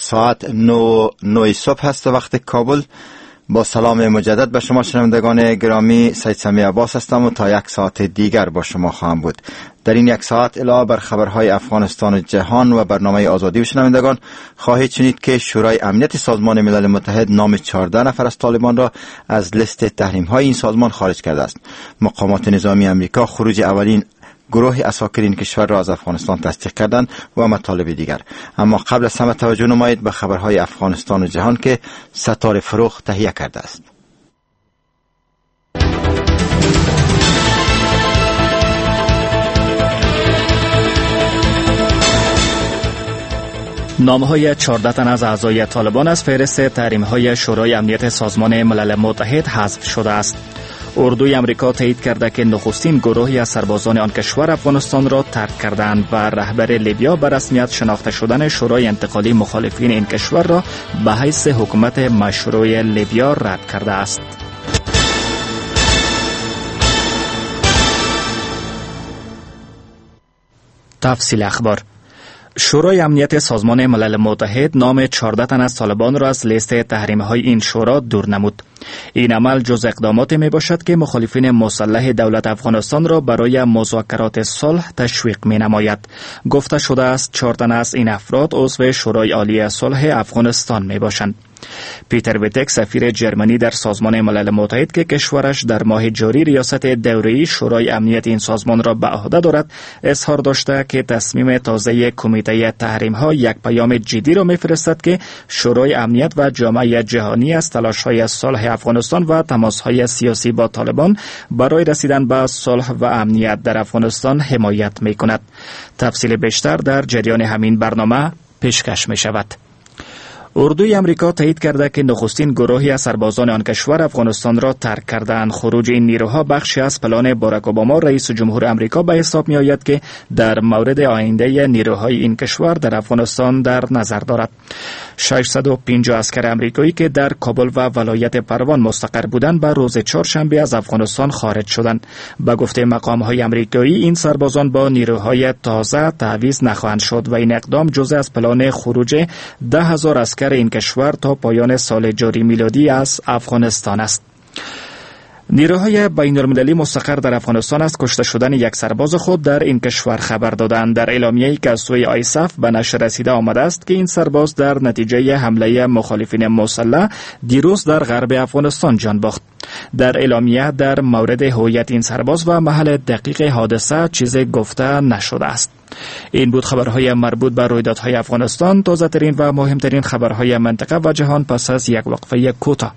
ساعت 9 صبح است وقت کابل. با سلام مجدد به شما شنوندگان گرامی، سید سمیع عباس هستم و تا 1 ساعت دیگر با شما خواهم بود. در این 1 ساعت علاوه بر خبرهای افغانستان و جهان و برنامه آزادی و شنوندگان خواهید شنید که شورای امنیت سازمان ملل متحد نام 14 نفر از طالبان را از لیست تحریم‌های این سازمان خارج کرده است. مقامات نظامی امریکا خروج اولین گروه اساکر این کشور را از افغانستان تصدیق کردند و مطالب دیگر. اما قبل از همه توجه نمایید به خبرهای افغانستان و جهان که ستاره فروغ تهیه کرده است. نامهای 14 تن از اعضای طالبان از فهرست تحریم‌های شورای امنیت سازمان ملل متحد حذف شده است. اردوی امریکا تایید کرده که نخستین گروهی از سربازان آن کشور افغانستان را ترک کردند و رهبر لیبیا به رسمیت شناخته شدن شورای انتقالی مخالفین این کشور را به حیث حکومت مشروع لیبیا رد کرده است. تفصیل اخبار: شورای امنیت سازمان ملل متحد نام 14 تن از طالبان را از لیست تحریم‌های این شورا دور نمود. این عمل جز اقداماتی می باشد که مخالفین مسلح دولت افغانستان را برای مذاکرات صلح تشویق می نماید. گفته شده است 4 تن از این افراد عضو شورای عالی صلح افغانستان می باشند. پیتر ویتک، سفیر جرمنی در سازمان ملل متحد که کشورش در ماه جاری ریاست دوره‌ای شورای امنیت این سازمان را به عهده دارد، اظهار داشته که تصمیم تازه کمیته تحریم‌ها یک پیام جدی را می‌فرستد که شورای امنیت و جامعه جهانی از تلاش‌های صلح افغانستان و تماس‌های سیاسی با طالبان برای رسیدن به صلح و امنیت در افغانستان حمایت می‌کند. تفصیل بیشتر در جریان همین برنامه پیشکش می‌شود. اردوی امریکا تایید کرده که نخستین گروهی از سربازان آن کشور افغانستان را ترک کردند. خروج این نیروها بخشی از پلان باراک اوباما رئیس جمهور امریکا به حساب می آید که در مورد آینده نیروهای این کشور در افغانستان در نظر دارد. 650 عسکر امریکایی که در کابل و ولایت پروان مستقر بودند به روز چهارشنبه از افغانستان خارج شدند. به گفته مقام‌های امریکایی این سربازان با نیروهای تازه تعویض نخواهند شد و این اقدام جزء از پلان خروج 10,000 عسکر این کشور تا پایان سال جاری میلادی از افغانستان است. نیروهای بین‌المللی مستقر در افغانستان از کشته شدن یک سرباز خود در این کشور خبر دادند. در اعلامیه‌ای که از سوی آیسف به نشر رسیده آمده است که این سرباز در نتیجه حمله مخالفین مسلح دیروز در غرب افغانستان جان باخت. در اعلامیه در مورد هویت این سرباز و محل دقیق حادثه چیزی گفته نشده است. این بود خبرهای مربوط به رویدادهای افغانستان. تازه‌ترین و مهمترین خبرهای منطقه و جهان پس از یک وقفه کوتاه.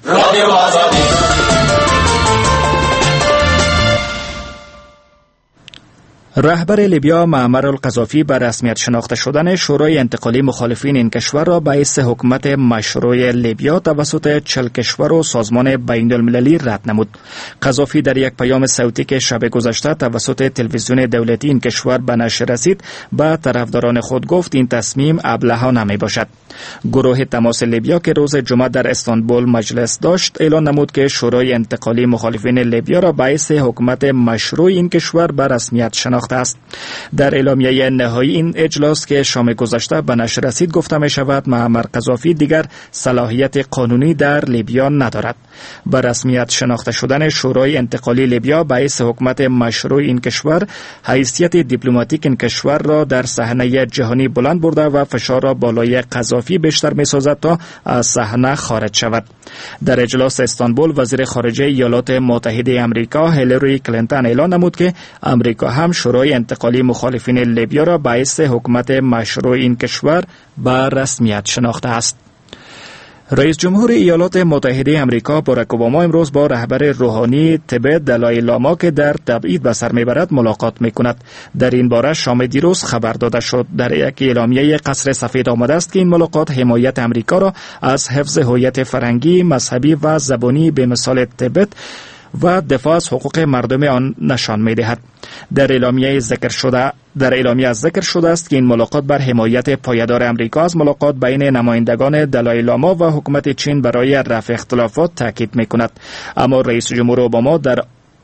رهبر لیبیا معمر القذافی به رسمیت شناخته شدن شورای انتقالی مخالفین این کشور را به حیث حکومت مشروع لیبیا توسط 40 کشور و سازمان بین المللی رد نمود. قذافی در یک پیام صوتی که شب گذشته توسط تلویزیون دولتی این کشور به نشر رسید به طرفداران خود گفت این تصمیم ابلهانه می باشد. گروه تماس لیبیا که روز جمعه در استانبول مجلس داشت اعلان نمود که شورای انتقالی مخالفین لیبیا را به حیث حکومت مشروع این کشور به رسمیت شناخته است. در اعلامیه نهایی این اجلاس که شام گذشته به نشر رسید گفته می شود معمر قذافی دیگر صلاحیت قانونی در لیبیا ندارد. به رسمیت شناخته شدن شورای انتقالی لیبیا به حیث حکومت مشروع این کشور حیثیت دیپلماتیک این کشور را در صحنه جهانی بلند برده و فشار را بالای قذافی بیشتر می سازد تا از صحنه خارج شود. در اجلاس استانبول وزیر خارجه ایالات متحده امریکا هیلاری کلینتون اعلان نمود که امریکا هم شورای انتقالی مخالفین لیبیا را به حیث حکومت مشروع این کشور به رسمیت شناخته است. رئیس جمهور ایالات متحده امریکا باراک اوباما امروز با رهبر روحانی تبت دلای لاما که در تبعید به سر میبرد ملاقات میکند. در این باره شام دیروز خبر داده شد. در یک اعلامیه قصر سفید آمده است که این ملاقات حمایت امریکا را از حفظ هویت فرهنگی، مذهبی و زبانی به مثال تبت و دفاع از حقوق مردم آن نشان می‌دهد. در اعلامیه از ذکر شده است که این ملاقات بر حمایت پایدار امریکا از ملاقات بین نمایندگان دلای لاما و حکومت چین برای رفع اختلافات تاکید می‌کند. اما رئیس جمهور اوباما در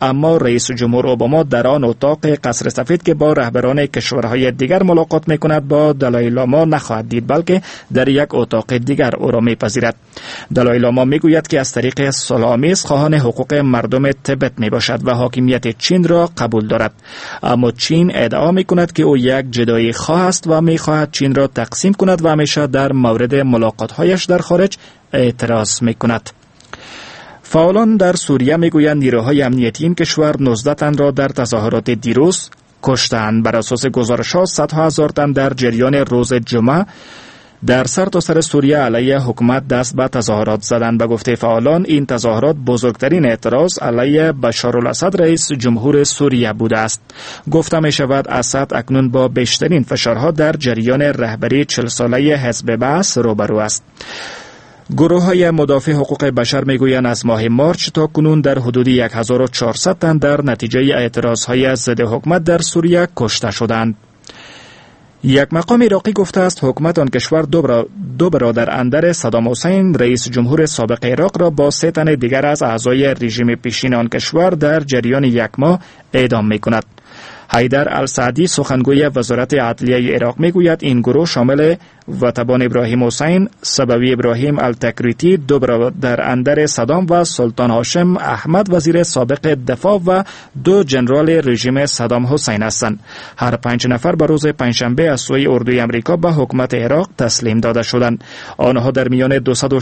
اما رئیس جمهور اوباما در آن اتاق قصر سفید که با رهبران کشورهای دیگر ملاقات میکند با دالای لاما نخواهد دید، بلکه در یک اتاق دیگر او را میپذیرد. دالای لاما میگوید که از طریق صلح‌آمیز خواهان حقوق مردم تبت میباشد و حاکمیت چین را قبول دارد، اما چین ادعا میکند که او یک جدایی خواه است و میخواهد چین را تقسیم کند و همیشه در مورد ملاقات‌هایش در خارج اعتراض میکند. فعالان در سوریه میگویند نیروهای امنیتی این کشور 19 تن را در تظاهرات دیروز کشتند. بر اساس گزارش‌ها صدها هزار تن در جریان روز جمعه در سرتاسر سوریه علیه حکومت دست به تظاهرات زدند. به گفته فعالان این تظاهرات بزرگترین اعتراض علیه بشارالاسد رئیس جمهور سوریه بوده است. گفته می شود اسد اکنون با بیشترین فشارها در جریان رهبری 40 ساله حزب بعث روبرو است. گروه های مدافع حقوق بشر میگویند از ماه مارچ تا کنون در حدود 1400 تن در نتیجه اعتراض های ضد حکومت در سوریه کشته شدند. یک مقام عراقی گفته است حکومت آن کشور دو برادر اندر صدام حسین رئیس جمهور سابق عراق را با 3 تن دیگر از اعضای رژیم پیشین آن کشور در جریان یک ماه اعدام میکند. حیدر السعدی سخنگوی وزارت عدلیه عراق میگوید این گروه شامل وتبان ابراهیم حسین، سبوی ابراهیم التکریتی، 2 برادر اندر صدام و سلطان هاشم احمد وزیر سابق دفاع و 2 جنرال رژیم صدام حسین هستند. هر 5 نفر به روز پنجشنبه از سوی اردوی امریکا به حکومت عراق تسلیم داده شدند. آنها در میان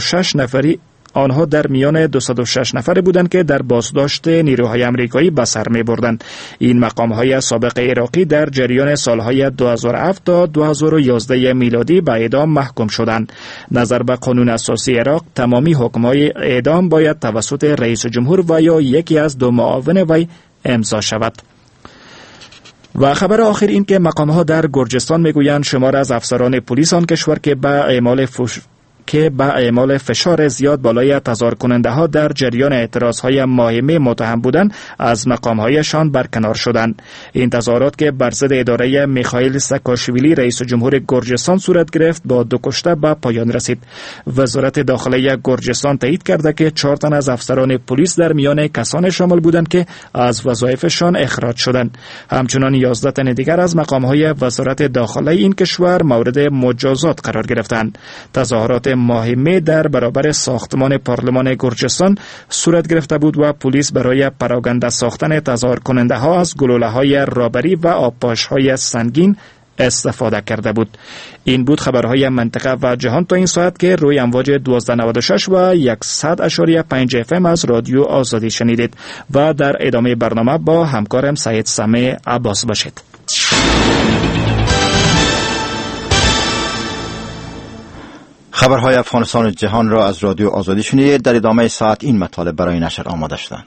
206 نفری بودند که در بازداشت نیروهای امریکایی به سر می بردند. این مقام‌های سابق عراقی در جریان سالهای 2007 تا 2011 میلادی به اعدام محکوم شدند. نظر به قانون اساسی عراق تمامی حکم‌های اعدام باید توسط رئیس جمهور و یا یکی از 2 معاون وی امضا شود. و خبر آخر این که مقام‌ها در گرجستان میگویند شمار از افسران پلیس آن کشور که به اعمال فشار زیاد بالای تظاهر کننده ها در جریان اعتراض های ماه می متهم بودند از مقام هایشان برکنار شدند. این تظاهرات که بر ضد اداره میخائیل ساکاشویلی رئیس جمهور گرجستان صورت گرفت با 2 کشته به پایان رسید. وزارت داخله گرجستان تایید کرده که 4 تن از افسران پلیس در میان کسان شامل بودند که از وظایفشان اخراج شدند. همچنان 11 تن دیگر از مقام های وزارت داخله این کشور مورد مجازات قرار گرفتند. تظاهرات ماه می در برابر ساختمان پارلمان گرجستان صورت گرفته بود و پلیس برای پراگنده ساختن تظاهر کننده ها از گلوله های رابری و آبپاش های سنگین استفاده کرده بود. این بود خبرهای منطقه و جهان تا این ساعت که روی امواج 1296 و 100.5 FM از رادیو آزادی شنیدید و در ادامه برنامه با همکارم سید سمیع عباس باشید. خبرهای افغانستان و جهان را از رادیو آزادی شنیدید. در ادامه ساعت این مطالب برای نشر آماده شدند.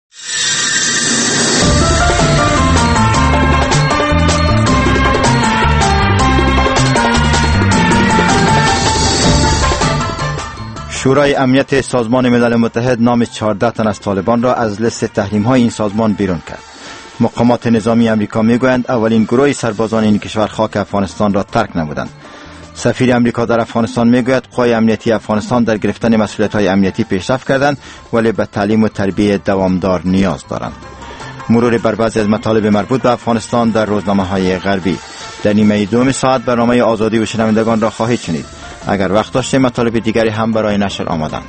شورای امنیت سازمان ملل متحد نام 14 تن از طالبان را از لیست تحریم‌های این سازمان بیرون کرد. مقامات نظامی امریکا میگویند اولین گروه سربازان این کشور خاک افغانستان را ترک نمودند. سفیر امریکا در افغانستان میگوید قوای امنیتی افغانستان در گرفتن مسئولیت‌های امنیتی پیشرفت کردند ولی به تعلیم و تربیت دوامدار نیاز دارند. مرور بر بعضی از مطالب مربوط به افغانستان در روزنامه‌های غربی. در نیمه دوم ساعت برنامه آزادی و شنوندگان را خواهید شنید. اگر وقت داشته مطالب دیگری هم برای نشر آمادند.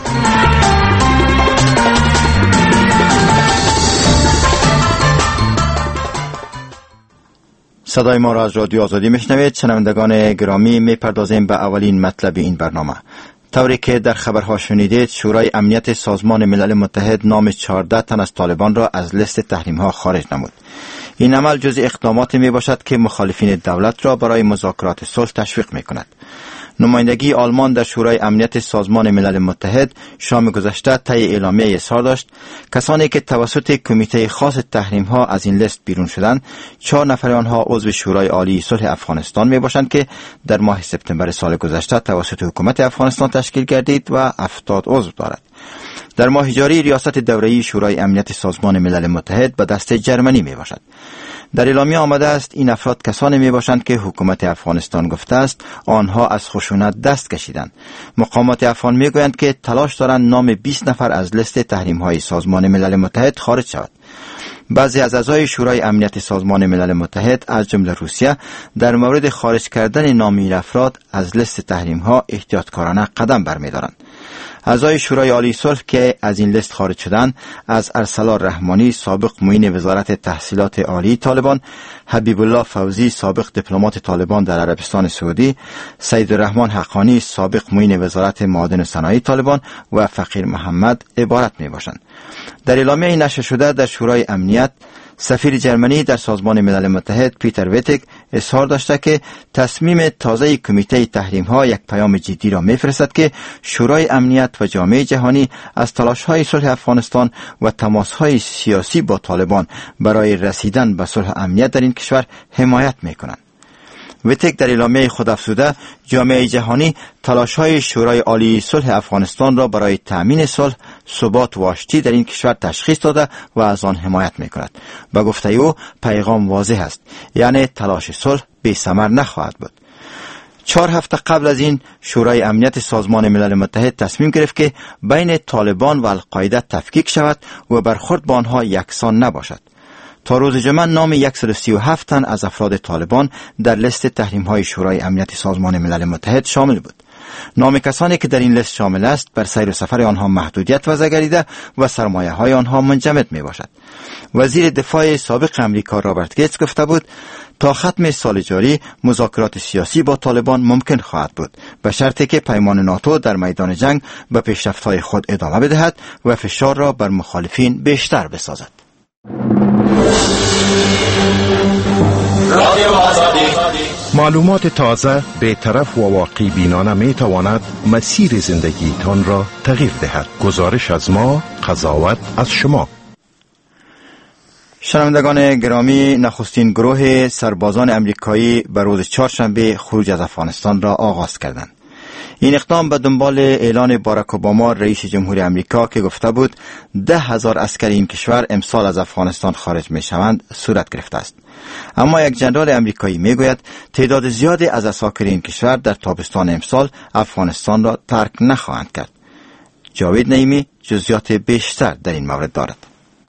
صدای ما را از رادیو آزادی میشنوید. شنوندگان گرامی، میپردازیم به اولین مطلب این برنامه. طوری که در خبرها شنیدید، شورای امنیت سازمان ملل متحد نام 14 تن از طالبان را از لیست تحریم‌ها خارج نمود. این عمل جزء اقداماتی می باشد که مخالفین دولت را برای مذاکرات صلح تشویق می کند. نمایندگی آلمان در شورای امنیت سازمان ملل متحد شام گذشته طی اعلامیه اظهار داشت کسانی که توسط کمیته خاص تحریم ها از این لیست بیرون شدند 4 نفر آنها عضو شورای عالی صلح افغانستان می باشند که در ماه سپتامبر سال گذشته توسط حکومت افغانستان تشکیل گردید و 70 عضو دارد. در ماه جاری ریاست دوره‌ای شورای امنیت سازمان ملل متحد به دست جرمنی می باشد. در اعلامیه آمده است این افراد کسانی می باشند که حکومت افغانستان گفته است آنها از خشونت دست کشیدند. مقامات افغان می گویند که تلاش دارند نام 20 نفر از لیست تحریم های سازمان ملل متحد خارج شود. بعضی از اعضای شورای امنیت سازمان ملل متحد از جمله روسیه در مورد خارج کردن نام این افراد از لیست تحریم ها احتیاطکارانه قدم برمی‌دارند. اعضای شورای عالی صلح که از این لیست خارج شدند از ارسلان رحمانی سابق معین وزارت تحصیلات عالی طالبان، حبیب الله فوزی سابق دیپلمات طالبان در عربستان سعودی، سید الرحمن حقانی سابق معین وزارت معادن و صنایع طالبان و فقیر محمد عبارت می باشند. در اعلامیه نشر شده در شورای امنیت، سفیر جرمنی در سازمان ملل متحد پیتر ویتک اظهار داشته که تصمیم تازه کمیته تحریم ها یک پیام جدی را می‌فرستد که شورای امنیت و جامعه جهانی از تلاش‌های صلح افغانستان و تماس‌های سیاسی با طالبان برای رسیدن به صلح امنیت در این کشور حمایت می‌کنند. ویتک در اعلامیه خود افزوده جامعه جهانی تلاش‌های شورای عالی صلح افغانستان را برای تأمین صلح، ثبات و آشتی در این کشور تشخیص داده و از آن حمایت می‌کند. به گفته او پیغام واضح است، یعنی تلاش صلح بی‌ثمر نخواهد بود. 4 هفته قبل از این شورای امنیت سازمان ملل متحد تصمیم گرفت که بین طالبان و القاعده تفکیک شود و برخورد با آنها یکسان نباشد. تا روز جمعه نام 137 تن از افراد طالبان در لیست تحریم‌های شورای امنیت سازمان ملل متحد شامل بود. نام کسانی که در این لیست شامل است بر سیر و سفر آنها محدودیت وضع گردیده و سرمایه‌های آنها منجمد میباشد. وزیر دفاع سابق امریکا رابرت گیتس گفته بود تا ختم سال جاری مذاکرات سیاسی با طالبان ممکن خواهد بود، به شرطی که پیمان ناتو در میدان جنگ به پیشرفت‌های خود ادامه بدهد و فشار را بر مخالفین بیشتر بسازد. معلومات تازه، بی‌طرف و واقع بینانه می تواند مسیر زندگیتان را تغییر دهد. گزارش از ما، قضاوت از شما. شنوندگان گرامی، نخستین گروه سربازان امریکایی به روز چهارشنبه خروج از افغانستان را آغاز کردند. این اقدام به دنبال اعلان باراک اوباما رئیس جمهور امریکا که گفته بود 10,000 عسکر این کشور امسال از افغانستان خارج می شوند صورت گرفته است. اما یک جنرال امریکایی می گوید تعداد زیادی از عساکر این کشور در تابستان امسال افغانستان را ترک نخواهند کرد. جاوید نعیمی جزئیات بیشتر در این مورد دارد.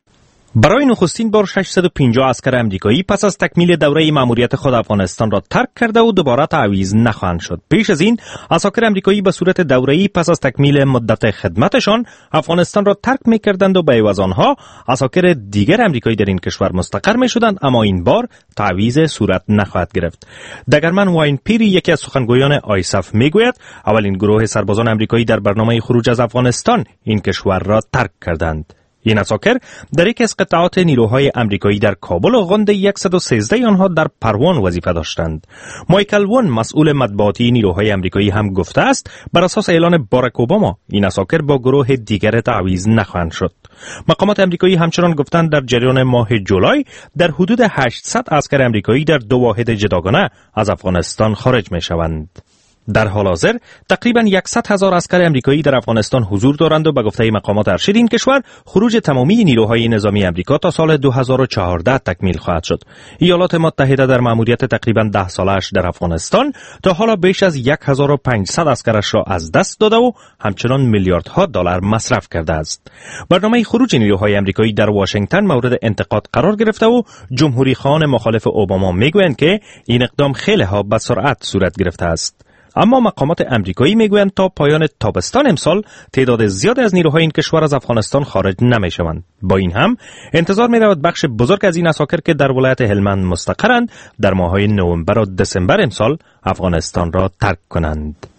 برای نخستین بار 650 عسکر امریکایی پس از تکمیل دوره مأموریت خود افغانستان را ترک کرده و دوباره تعویض نخواهند شد. پیش از این عساکر امریکایی به صورت دوره‌ای پس از تکمیل مدت خدمتشان افغانستان را ترک می‌کردند و به عوض آنها عساکر دیگر امریکایی در این کشور مستقر می‌شدند، اما این بار تعویض صورت نخواهد گرفت. دگرمن واین پیری یکی از سخنگویان آیساف میگوید اولین گروه سربازان امریکایی در برنامه خروج از افغانستان این کشور را ترک کردند. این عساکر در یک از قطعات نیروهای امریکایی در کابل و غند 113 آنها در پروان وظیفه داشتند. مایکل وون مسئول مطبوعاتی نیروهای امریکایی هم گفته است بر اساس اعلان باراک اوباما این عساکر با گروه دیگر تعویض نخواهند شد. مقامات امریکایی همچنان گفتند در جریان ماه جولای در حدود 800 عسکر امریکایی در 2 واحد جداگانه از افغانستان خارج می شوند. در حال حاضر تقریباً 100,000 عسکر امریکایی در افغانستان حضور دارند و به گفته مقامات ارشد این کشور خروج تمامی نیروهای نظامی امریکا تا سال 2014 تکمیل خواهد شد. ایالات متحده در مأموریت تقریباً 10 سالش در افغانستان تا حالا بیش از 1500 عسکرش را از دست داده و همچنان میلیاردها دلار مصرف کرده است. برنامه خروج نیروهای امریکایی در واشنگتن مورد انتقاد قرار گرفته و جمهوری خواهان مخالف اوباما میگویند که این اقدام خیلی ها به سرعت صورت گرفته است. اما مقامات امریکایی میگویند تا پایان تابستان امسال تعداد زیاد از نیروهای این کشور از افغانستان خارج نمیشوند. با این هم انتظار میرود بخش بزرگ از این عساکر که در ولایت هلمند مستقرند در ماه‌های نوامبر و دسامبر امسال افغانستان را ترک کنند.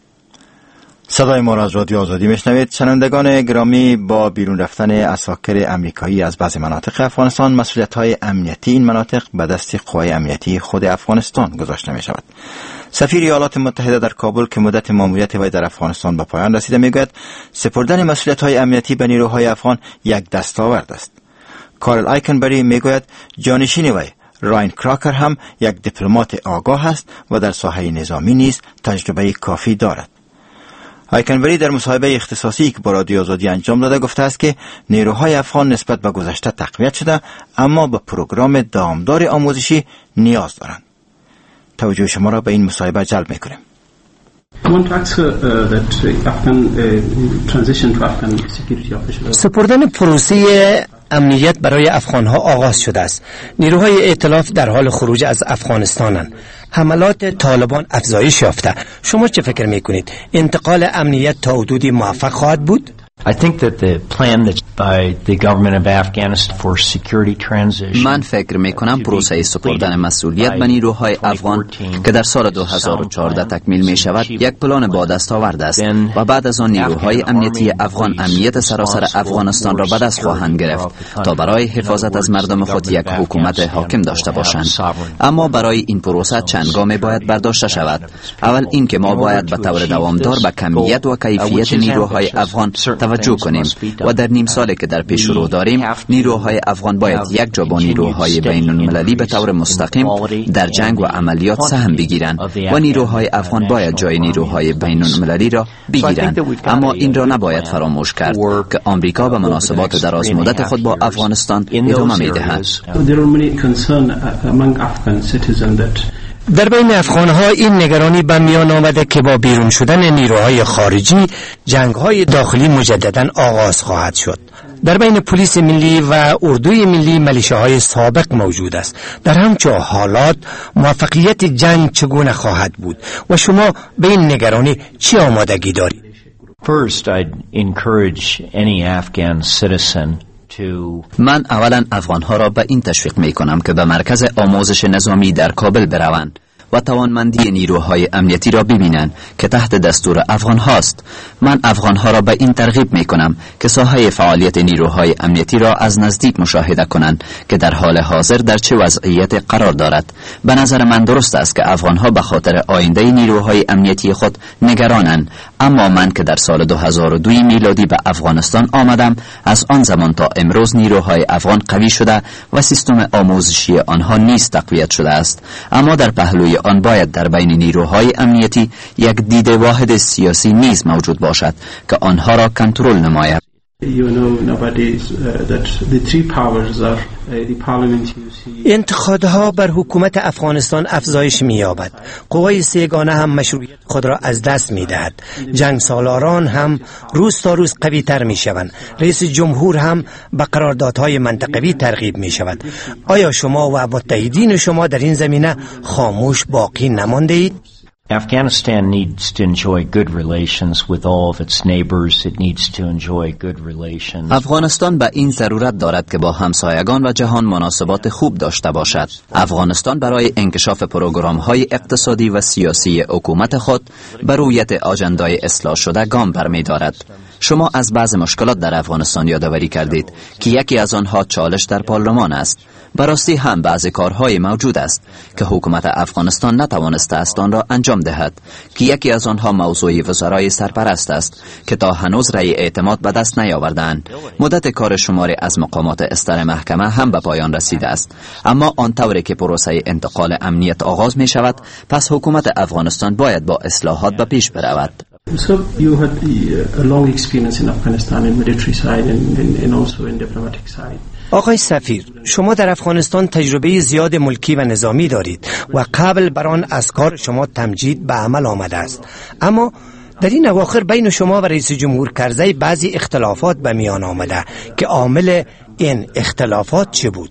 صدای ما را از رادیو آزادی میشنوید. شنوندگان گرامی، با بیرون رفتن عساکر امریکایی از بعضی مناطق افغانستان مسئولیت‌های امنیتی این مناطق به دست قوای امنیتی خود افغانستان گذاشته می شود. سفیر ایالات متحده در کابل که مدت ماموریت وی در افغانستان به پایان رسیده میگوید سپردن مسئولیت‌های امنیتی به نیروهای افغان یک دستاورد است. کارل آیکنبری میگوید جانشین وی راین کراکر هم یک دیپلمات آگاه است و در ساحه نظامی نیز تجربه کافی دارد. آیکنبری در مصاحبه اختصاصی که با رادیو آزادی انجام داده گفته است که نیروهای افغان نسبت به گذشته تقویت شده اما به پروگرام دامدار آموزشی نیاز دارند. توجه شما را به این مصاحبه جلب می‌کنیم. سپردن پروسه امنیت برای افغانها آغاز شده است. نیروهای ائتلاف در حال خروج از افغانستانند. حملات طالبان افزایش یافته. شما چه فکر میکنید؟ انتقال امنیت تا حدودی موفق خواهد بود؟ من فکر میکنم پروسه سپردن مسئولیت به نیروهای افغان که در سال 2014 تکمیل می شود یک پلان با دستاورد است و بعد از آن نیروهای امنیتی افغان امنیت سراسر افغانستان را به دست خواهند گرفت تا برای حفاظت از مردم خود یک حکومت حاکم داشته باشند. اما برای این پروسه چند گام باید برداشته شود. اول اینکه ما باید به طور دوامدار به کمیت و کیفیت نیروهای افغان توجه کنیم و در نیم سالی که در پیش رو داریم نیروهای افغان باید یک جا با نیروهای بین المللی به طور مستقیم در جنگ و عملیات سهم بگیرند و نیروهای افغان باید جای نیروهای بین المللی را بگیرند. اما این را نباید فراموش کرد که آمریکا به مناسبات دراز مدت خود با افغانستان ادامه می‌دهد. در بین افغانها این نگرانی به میان آمده که با بیرون شدن نیروهای خارجی جنگ‌های داخلی مجدداً آغاز خواهد شد. در بین پلیس ملی و اردوی ملی ملیشه‌های سابق موجود است. در همچون حالات موفقیت جنگ چگونه خواهد بود و شما به این نگرانی چی آمادگی دارید؟ First, I'd encourage any Afghan citizen من اولا افغانها را به این تشویق می کنم که به مرکز آموزش نظامی در کابل بروند و توانمندی نیروهای امنیتی را ببینند که تحت دستور افغان هاست. من افغانها را به این ترغیب می کنم که ساحه فعالیت نیروهای امنیتی را از نزدیک مشاهده کنند که در حال حاضر در چه وضعیت قرار دارد. به نظر من درست است که افغانها به خاطر آینده نیروهای امنیتی خود نگرانند، اما من که در سال 2002 میلادی به افغانستان آمدم، از آن زمان تا امروز نیروهای افغان قوی شده و سیستم آموزشی آنها نیز تقویت شده است. اما در پهلوی آن باید در بین نیروهای امنیتی یک دید واحد سیاسی نیز موجود باشد که آنها را کنترل نماید. انتقادها بر حکومت افغانستان افزایش می‌یابد. قوای سه‌گانه هم مشروعیت خود را از دست می‌دهد. جنگ سالاران هم روز تا روز قوی‌تر می‌شوند. رئیس جمهور هم به قراردادهای منطقوی ترغیب می‌شود. آیا شما و متحدین شما در این زمینه خاموش باقی نمانده‌اید؟ Afghanistan needs to enjoy good relations with all of its neighbors. It needs to enjoy good relations. افغانستان به این ضرورت دارد که با همسایگان و جهان مناسبات خوب داشته باشد. افغانستان برای انکشاف پروگرام‌های اقتصادی و سیاسی حکومت خود بر رویت آژندای اصلاح شده گام برمی‌دارد. شما از بعض مشکلات در افغانستان یادآوری کردید که یکی از آنها چالش در پارلمان است. براستی هم بعضی کارهای موجود است که حکومت افغانستان نتوانسته است آن را انجام دهد که یکی از آنها موضوع وزرای سرپرست است که تا هنوز رأی اعتماد به دست نیاوردند. مدت کار شماری از مقامات استر محکمه هم به پایان رسیده است، اما آن طوری که پروسه انتقال امنیت آغاز می شود، پس حکومت افغانستان باید با اصلاحات به پیش برود. So you had a long experience in Afghanistan in military side and also in diplomatic side. آقای سفیر، شما در افغانستان تجربه زیاد ملکی و نظامی دارید و قبل بر آن از کار شما تمجید به عمل آمده است. اما در این اواخر بین شما و رئیس جمهور کرزی بعضی اختلافات به میان آمده که عامل این اختلافات چه بود؟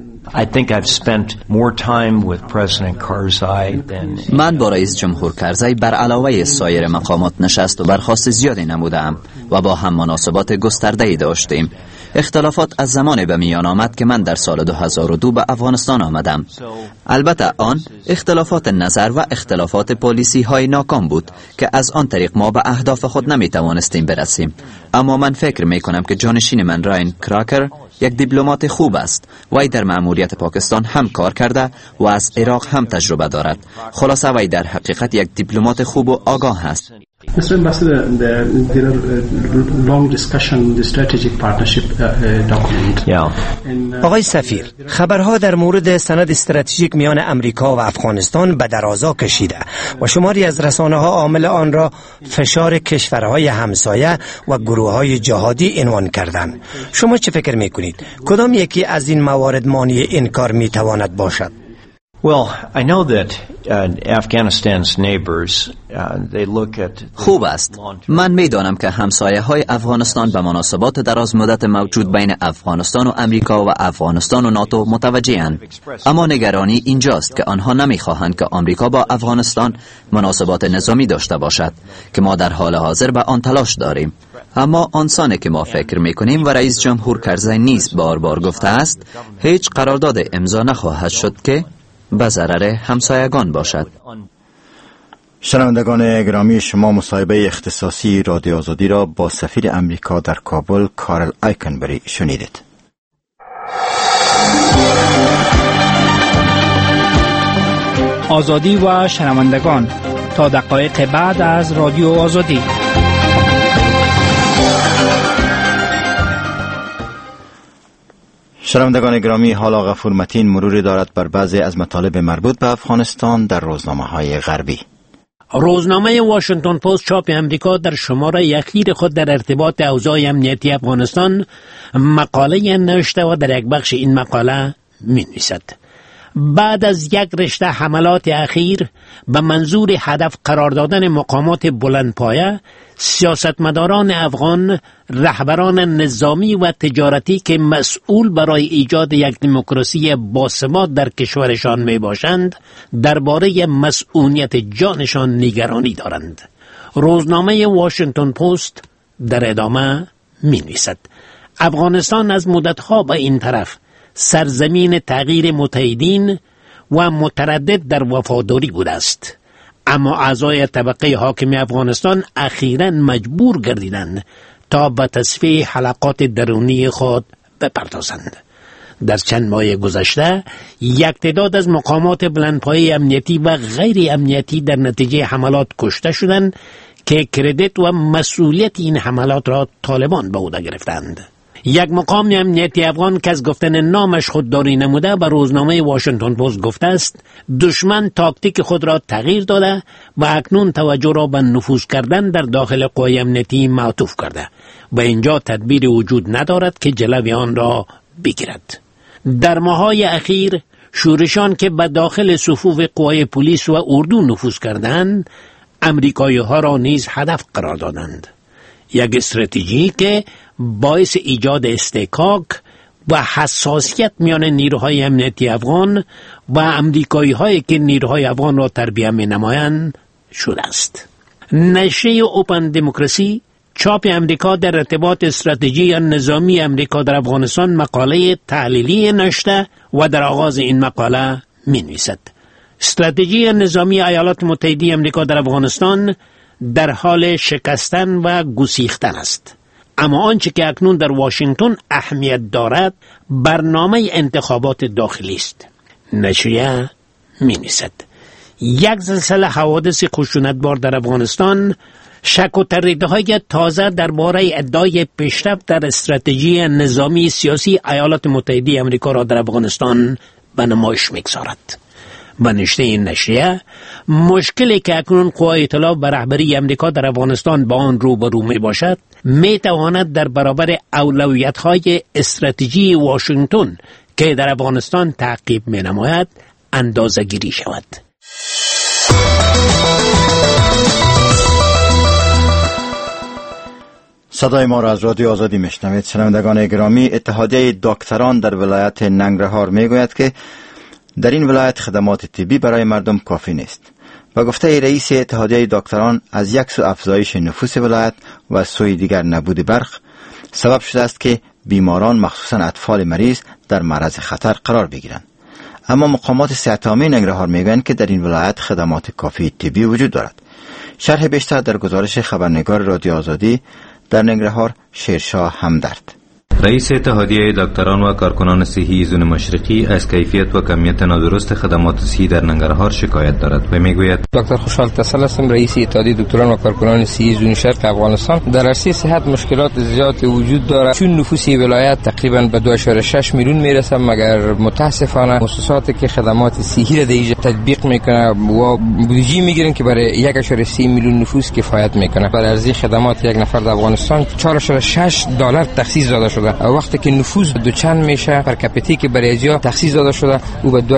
I think I've spent more time with President Karzai than من با رئیس جمهور کرزی بر علاوه سایر مقامات نشست و برخاست زیادی نمودم و با هم مناسبات گسترده‌ای داشتیم. اختلافات از زمان به میان آمد که من در سال 2002 به افغانستان آمدم. البته آن اختلافات نظر و اختلافات پالیسی های ناکام بود که از آن طریق ما به اهداف خود نمی توانستیم برسیم. اما من فکر می کنم که جانشین من راین کراکر یک دیپلمات خوب است. وی در مأموریت پاکستان هم کار کرده و از عراق هم تجربه دارد. خلاصه وی در حقیقت یک دیپلمات خوب و آگاه است. Mr. Ambassador, there are long discussion the strategic partnership document. آقای سفیر، خبرها در مورد سند استراتژیک میان امریکا و افغانستان به درازا کشیده و شماری از رسانه‌ها عامل آن را فشار کشورهای همسایه و گروه‌های جهادی عنوان کردند. شما چه فکر می‌کنید؟ کدام یکی از این موارد مانع این کار می‌تواند باشد؟ خوب است. من میدانم که همسایه های افغانستان به مناسبات دراز مدت موجود بین افغانستان و امریکا و افغانستان و ناتو متوجه اند. اما نگرانی اینجاست که آنها نمیخواهند که آمریکا با افغانستان مناسبات نظامی داشته باشد که ما در حال حاضر به آن تلاش داریم. اما آنسانه که ما فکر میکنیم و رئیس جمهور کرزی نیز بار بار گفته است هیچ قرارداد امضا نخواهد شد که به ضرر همسایگان باشد. شنوندگان گرامی، شما مصاحبه اختصاصی رادیو آزادی را با سفیر امریکا در کابل کارل آیکنبری شنیدید. آزادی و شنوندگان، تا دقایق بعد از رادیو آزادی. شنوندگان گرامی، حالا غفور متین مروری دارد بر بعضی از مطالب مربوط به افغانستان در روزنامه‌های غربی. روزنامه واشنگتن پست چاپ امریکا در شماره اخیر خود در ارتباط اوضاع امنیتی افغانستان مقاله نوشته و در یک بخش این مقاله می‌نویسد: بعد از یک رشته حملات اخیر به منظور هدف قرار دادن مقامات بلندپایه، سیاستمداران افغان، رهبران نظامی و تجارتی که مسئول برای ایجاد یک دموکراسی باثبات در کشورشان می باشند درباره مسئولیت جانشان نگرانی دارند. روزنامه واشنگتن پست در ادامه می نویسد: افغانستان از مدتها به این طرف سرزمین تغییر متحدین و متردد در وفاداری بوده است، اما اعضای طبقه حاکم افغانستان اخیراً مجبور گردیدند تا به تصفیه حلقات درونی خود بپردازند. در چند ماه گذشته یک تعداد از مقامات بلندپایه امنیتی و غیر امنیتی در نتیجه حملات کشته شدند که کردیت و مسئولیت این حملات را طالبان به عهده گرفتند. یک مقام امنیتی افغان که از گفتن نامش خودداری نموده به روزنامه واشنگتن پست گفته است دشمن تاکتیک خود را تغییر داده و اکنون توجه را به نفوذ کردن در داخل قوای امنیتی معطوف کرده و اینجا تدبیر وجود ندارد که جلوی آن را بگیرد. در ماه‌های اخیر شورشان که به داخل صفوف قوای پلیس و اردو نفوذ کردند امریکایی‌ها را نیز هدف قرار دادند. یک استراتژی که باعث ایجاد استحکاک و حساسیت میان نیروهای امنیتی افغان و امریکایی هایی که نیروهای افغان را تربیت می نمایند شده است. نشریه اوپن دموکراسی چاپ امریکا در ارتباط استراتژی نظامی امریکا در افغانستان مقاله تحلیلی نوشته و در آغاز این مقاله می نویسد: استراتژی نظامی ایالات متحده امریکا در افغانستان در حال شکستن و گسیختن است، اما آنچه که اکنون در واشنگتن اهمیت دارد برنامه انتخابات داخلی است. نشریه می‌نویسد: یک سلسله حوادث خشونتبار در افغانستان شک و تردیدهای تازه درباره ادعای پیشرفت در استراتژی نظامی سیاسی ایالات متحده آمریکا را در افغانستان به نمایش می‌گذارد. و نوشته این نشریه مشکلی که اکنون قوای اطلاع و رهبری امریکا در افغانستان با آن روبرو می باشد می تواند در برابر اولویت‌های استراتژی واشنگتن که در افغانستان تعقیب می نماید اندازه‌گیری شود. صدای ما را از رادیو آزادی میشنوید. شنوندگان گرامی، اتحادیه دکتران در ولایت ننگرهار میگوید که در این ولایت خدمات طبی برای مردم کافی نیست. با گفته رئیس اتحادیه دکتران، از یک سو افزایش نفوس ولایت و از سوی دیگر نبود برق سبب شده است که بیماران مخصوصا اطفال مریض در معرض خطر قرار بگیرند. اما مقامات صحت عامه ننگرهار میگویند که در این ولایت خدمات کافی طبی وجود دارد. شرح بیشتر در گزارش خبرنگار رادیو آزادی در ننگرهار شیرشاه همدرد. رئیس اتحادیه دکتران و کارکنان صحی زون مشرقی از کیفیت و کمیت نادرست خدمات صحی در ننگرهار شکایت دارد و میگوید: دکتر خوشحال تسل هستم، رئیس اتحادیه دکتران و کارکنان صحی زون شرق افغانستان. در عرصه صحت مشکلات زیاد وجود دارد، چون نفوس ولایت تقریبا به 2.6 میلیون میرسه، مگر متاسفانه مؤسساتی که خدمات صحی را در تطبیق میکنه و بودجه میگیرن که برای 1.3 میلیون نفوس کفایت میکنه. برای ارزی خدمات یک نفر در افغانستان $4.6 تخصیص داده شده شده. وقتی که نفوذ دوچند میشه پر کپیتی که برای ازیا تخصیص داده شده او به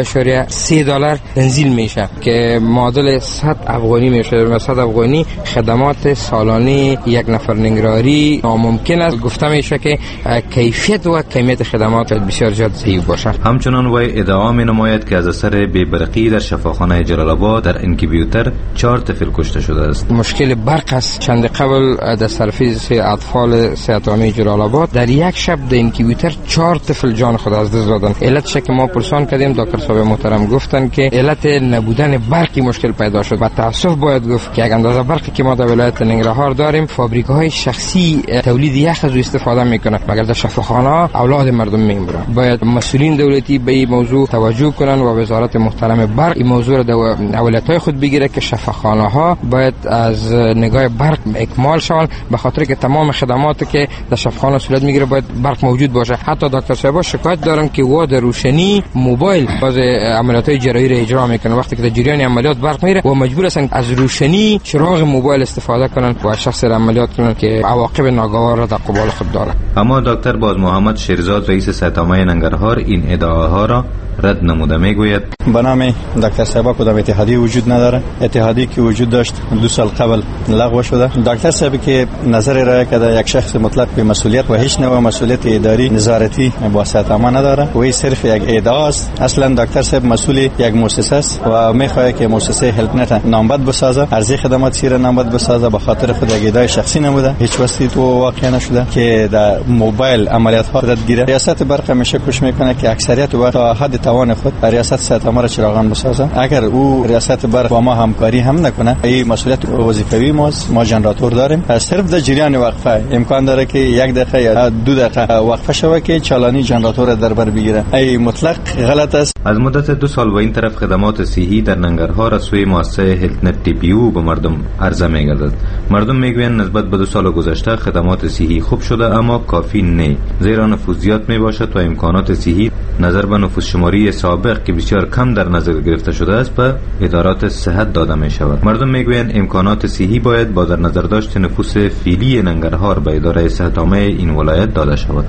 $2.3 تنزیل میشه که معادل 100 افغانی میشه. 100 افغانی خدمات سالانه یک نفر نگرانی ناممکن است. گفته میشه که کیفیت و کمیت خدمات بسیار زیاد ضعیف باشه. همچنان وی ادعا می نماید که از اثر بی‌برقی در شفاخانه جلال آباد در انکیبیوتر 4 طفل کشته شده است. مشکل برق است. چند قبل در سرویس اطفال صحت عامه جلال آباد در یک شب در انکیبیوتر 4 طفل جان خود از دست دادن. علتش که ما پرسان کردیم دکتر صاحب محترم گفتن که علت نبودن برقی مشکل پیدا شد. با تاسف باید گفت که یک اندازه برقی که ما در ولایت ننگرهار داریم فابریک‌های شخصی تولید یخ از استفاده میکنن مگر در شفاخانه اولاد مردم میمیرن. باید مسئولین دولتی به این موضوع توجه کنن و وزارت محترم برق این موضوع را در اولویت‌های خود بگیره که شفاخانه‌ها باید از نگاه برق اکمال شوند به خاطر که تمام خدماتی که در شفاخانه صورت میگیره باید برق موجود باشه. حتی دکتر صاحب شکایت دارن که واد روشنی موبایل باز عملیات‌های جراحی را اجرا میکنه. وقتی که در جریان عملیات برق میره و مجبور هستن از روشنی چراغ موبایل استفاده کنن و شخص را عملیات کنن که عواقب ناگوار را در قبال خود داره. اما دکتر باز محمد شیرزاد رئیس صحت عامه ننگرهار این ادعاها را رد نموده میگوید به نام دکتر صاحب کدام اتحادیه وجود نداره. اتحادیه که وجود داشت 2 سال قبل لغو شده. دکتر صاحب که نظر ارائه کرده یک شخص مطلق به مسئولیت و هیچ نوع مسئولیت اداری نظارتی با صحت عامه نداره و این صرف یک ادعا است. اصلا دکتر صاحب مسئول یک مؤسسه است و میخواد که مؤسسه هلپ نت نامبد بسازه، ارزی خدمات سیر نامبد بسازه. به خاطر خود یک ادعای شخصی نموده، هیچ واسطی تو واقع نشده که در موبایل عملیات ها صورت گیره. ریاست برق همیشه کوشش میکنه که اکثریت و تا حد توان خود ریاست صحت عامه را چراغان بسازه. اگر او ریاست برق با ما همکاری هم نکنه این مسئولیت وظیفوی ماست. ما جنراتور داریم. صرف در جریان وقفه امکان داره که 1 دقیقه یا 2 دقیقه وقفه شوه که چالانی جنراتور در بر بگیره. این مطلق غلط است. از مدت 2 سال و این طرف خدمات صحی در ننگرهار از سوی مؤسسه هلت نت تی پی او به مردم عرضه می‌گردد. مردم میگویند نسبت به 2 سال گذشته خدمات صحی خوب شده اما کافی نه، زیرا نفوذ زیاد میباشد و امکانات صحی نظر به نفوذ شماری سابق که بسیار کم در نظر گرفته شده است به ادارات صحت داده می شود. مردم میگویند امکانات صحی باید با در نظر داشت نفوذ فعلی ننگرهار به اداره صحت عامه این ولایت داده شود.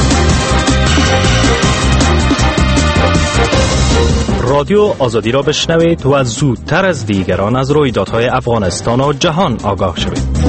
رادیو آزادی را بشنوید و زودتر از دیگران از رویدادهای افغانستان و جهان آگاه شوید.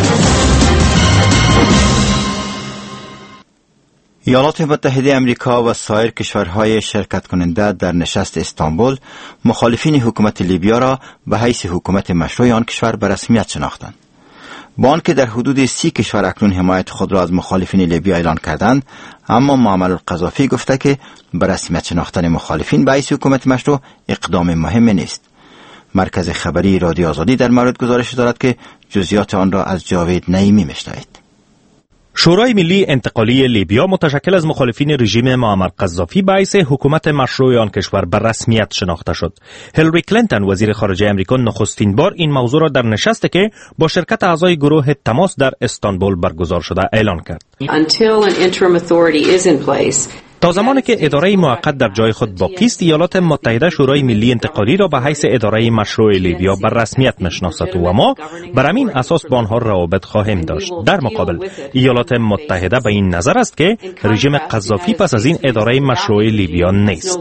ایالات متحده امریکا و سایر کشورهای شرکت کننده در نشست استانبول مخالفین حکومت لیبیا را به حیث حکومت مشروع آن کشور به رسمیت شناختند. با آنکه در حدود 30 کشور اکنون حمایت خود را از مخالفین لیبیا اعلان کردند، اما معمر القذافی گفته که به رسمیت شناختن مخالفین به حیث حکومت مشروع اقدام مهم نیست. مرکز خبری رادیو آزادی در مورد گزارش دارد که جزئیات آن را از جاوید نعیمی میشنوید. شورای ملی انتقالی لیبیا متشکل از مخالفین رژیم معمر قذافی به حیث حکومت مشروع آن کشور به رسمیت شناخته شد. هیلاری کلینتون وزیر خارجه امریکا نخستین بار این موضوع را در نشستی که با شرکت اعضای گروه تماس در استانبول برگزار شده اعلان کرد. تا زمانی که اداره موقت در جای خود باقی است، ایالات متحده شورای ملی انتقالی را به حیث اداره مشروع لیبیا بر رسمیت میشناسد و ما بر همین اساس با آنها روابط خواهیم داشت. در مقابل ایالات متحده به این نظر است که رژیم قذافی پس از این اداره مشروع لیبیا نیست.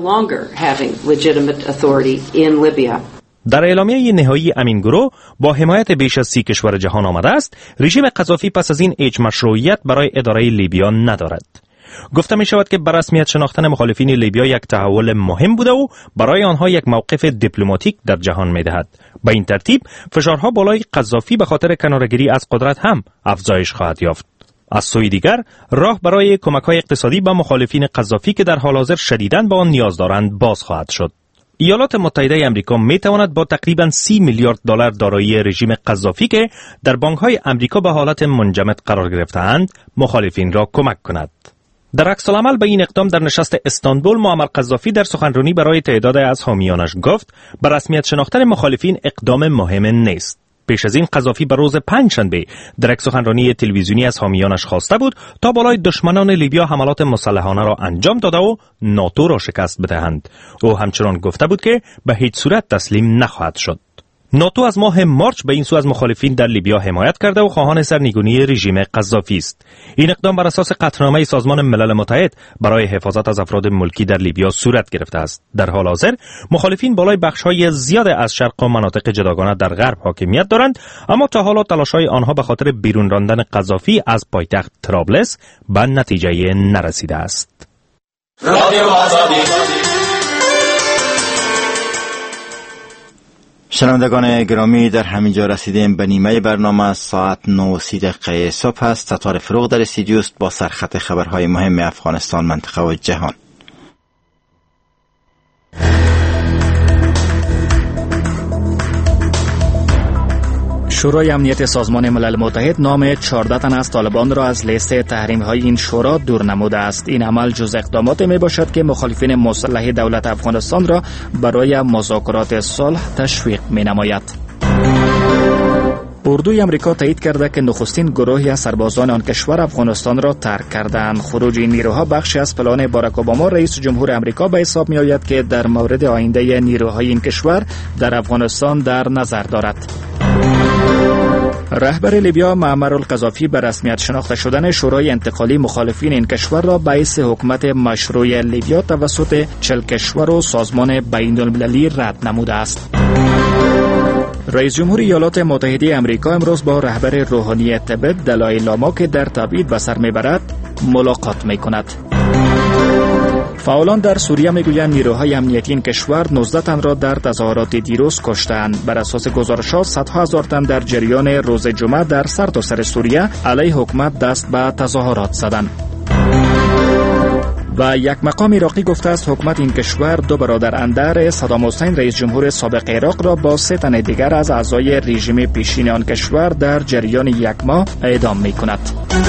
در اعلامیه نهایی امین گروه با حمایت بیش از 30 کشور جهان آمده است رژیم قذافی پس از این هیچ مشروعیت برای اداره لیبیا ندارد. گفته می شود که به رسمیت شناختن مخالفین لیبیا یک تحول مهم بوده و برای آنها یک موقف دیپلماتیک در جهان می دهد. به این ترتیب فشارها بالای قذافی به خاطر کنارگیری از قدرت هم افزایش خواهد یافت. از سوی دیگر راه برای کمک‌های اقتصادی به مخالفین قذافی که در حال حاضر شدیداً به آن نیاز دارند باز خواهد شد. ایالات متحده آمریکا می تواند با تقریباً 30 میلیارد دلار دارایی رژیم قذافی که در بانک‌های آمریکا به حالت منجمد قرار گرفته‌اند مخالفین را کمک کند. در عکس العمل به این اقدام در نشست استانبول معمر قذافی در سخنرانی برای تعداد از حامیانش گفت به رسمیت شناختن مخالفین اقدام مهم نیست. پیش از این قذافی به روز پنجشنبه در یک سخنرانی تلویزیونی از حامیانش خواسته بود تا بالای دشمنان لیبیا حملات مسلحانه را انجام داده و ناتو را شکست بدهند. او همچنان گفته بود که به هیچ صورت تسلیم نخواهد شد. ناتو از ماه مارچ به این سو از مخالفین در لیبیا حمایت کرده و خواهان سرنگونی رژیم قذافی است. این اقدام بر اساس قطعنامه سازمان ملل متحد برای حفاظت از افراد ملکی در لیبیا صورت گرفته است. در حال حاضر مخالفین بالای بخش‌های زیاد از شرق و مناطق جداگانه در غرب حاکمیت دارند، اما تا حالا تلاش‌های آنها به خاطر بیرون راندن قذافی از پایتخت طرابلس به نتیجه نرسیده است. شنوندگان گرامی، در همینجا رسیدیم به نیمه برنامه. ساعت 9:30 صبح است. ستاره فروغ در استودیو است با سرخط خبرهای مهم افغانستان، منطقه و جهان. شورای امنیت سازمان ملل متحد نام 14 تن از طالبان را از لیست تحریم‌های این شورا دور نموده است. این عمل جز اقدامات میباشد که مخالفین مسلح دولت افغانستان را برای مذاکرات صلح تشویق مینماید. اردوی امریکا تایید کرده که نخستین گروهی از سربازان آن کشور افغانستان را ترک کردند. خروج این نیروها بخشی از پلان باراک اوباما رئیس جمهور امریکا به حساب می‌آید که در مورد آینده نیروهای این کشور در افغانستان در نظر دارد. رهبر لیبیا معمر القذافی به رسمیت شناخته شدن شورای انتقالی مخالفین این کشور را باعث حکومت مشروع لیبیا توسط 40 کشور و سازمان بین‌المللی رد نموده است. رئیس جمهور ایالات متحده امریکا امروز با رهبر روحانی تبت دلای لاما که در تبعید به سر میبرد ملاقات میکند. فعالان در سوریه میگویند نیروهای امنیتی این کشور 19 تن را در تظاهرات دیروز کشتند. بر اساس گزارش‌ها صدها هزار تن در جریان روز جمعه در سرتاسر سوریه علیه حکومت دست به تظاهرات زدند. و یک مقام عراقی گفته است حکومت این کشور 2 برادر اندر صدام حسین رئیس جمهور سابق عراق را با 3 تن دیگر از اعضای رژیم پیشین آن کشور در جریان 1 ماه اعدام می‌کند.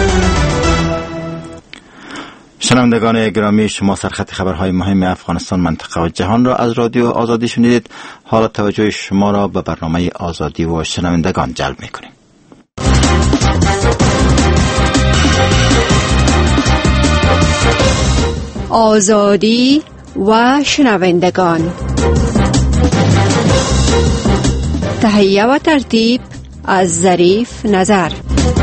شنوندگان گرامی، شما سرخط خبرهای مهم افغانستان، منطقه و جهان را از رادیو آزادی شنیدید. حالا توجه شما را به برنامه آزادی و شنوندگان جلب می‌کنیم. آزادی و شنوندگان، تهیه و ترتیب از ظریف نظر.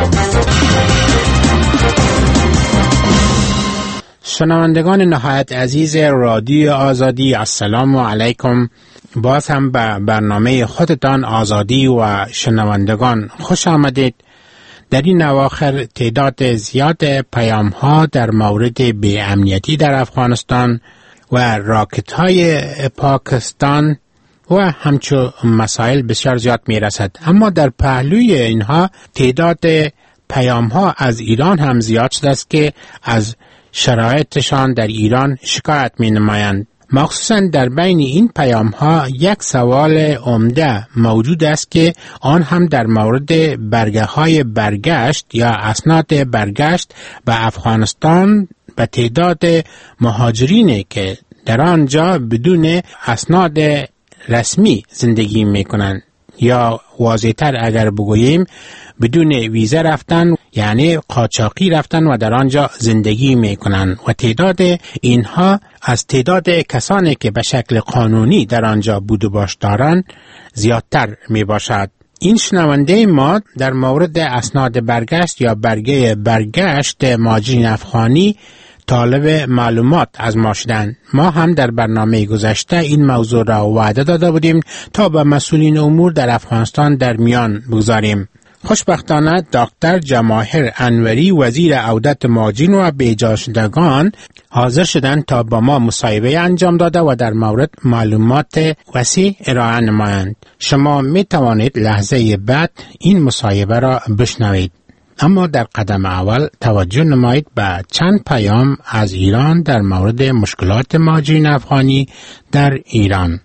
شنوندگان نهایت عزیز رادیو آزادی، السلام علیکم. باز هم به برنامه خودتان آزادی و شنوندگان خوش آمدید. در این اواخر تعداد زیاد پیام ها در مورد بی‌امنیتی در افغانستان و راکت های پاکستان و همچون مسائل بسیار زیاد می رسد، اما در پهلوی اینها تعداد پیام ها از ایران هم زیاد شده است که از شرایطشان در ایران شکایت می نمایند. مخصوصا در بین این پیام ها یک سوال عمده موجود است که آن هم در مورد برگه های برگشت یا اسناد برگشت به افغانستان به تعداد مهاجرینه که در آنجا بدون اسناد رسمی زندگی می کنند، یا واضح‌تر اگر بگوییم بدون ویزا رفتن، یعنی قاچاقی رفتن و در آنجا زندگی میکنن و تعداد اینها از تعداد کسانی که به شکل قانونی در آنجا بود و باش دارند زیادتر می باشد. این شنونده ما در مورد اسناد برگشت یا برگه برگشت مهاجرین افغانی طالب معلومات از ما شدند. ما هم در برنامه گذشته این موضوع را وعده داده بودیم تا به مسئولین امور در افغانستان در میان بگذاریم. خوشبختانه دکتر جماهیر انوری وزیر عودت مهاجرین و بیجاشدگان حاضر شدند تا با ما مصاحبه انجام داده و در مورد معلومات وسیع ارائه نمایند. شما می توانید لحظه بعد این مصاحبه را بشنوید. اما در قدم اول توجه نمایید به چند پیام از ایران در مورد مشکلات مهاجرین افغانی در ایران.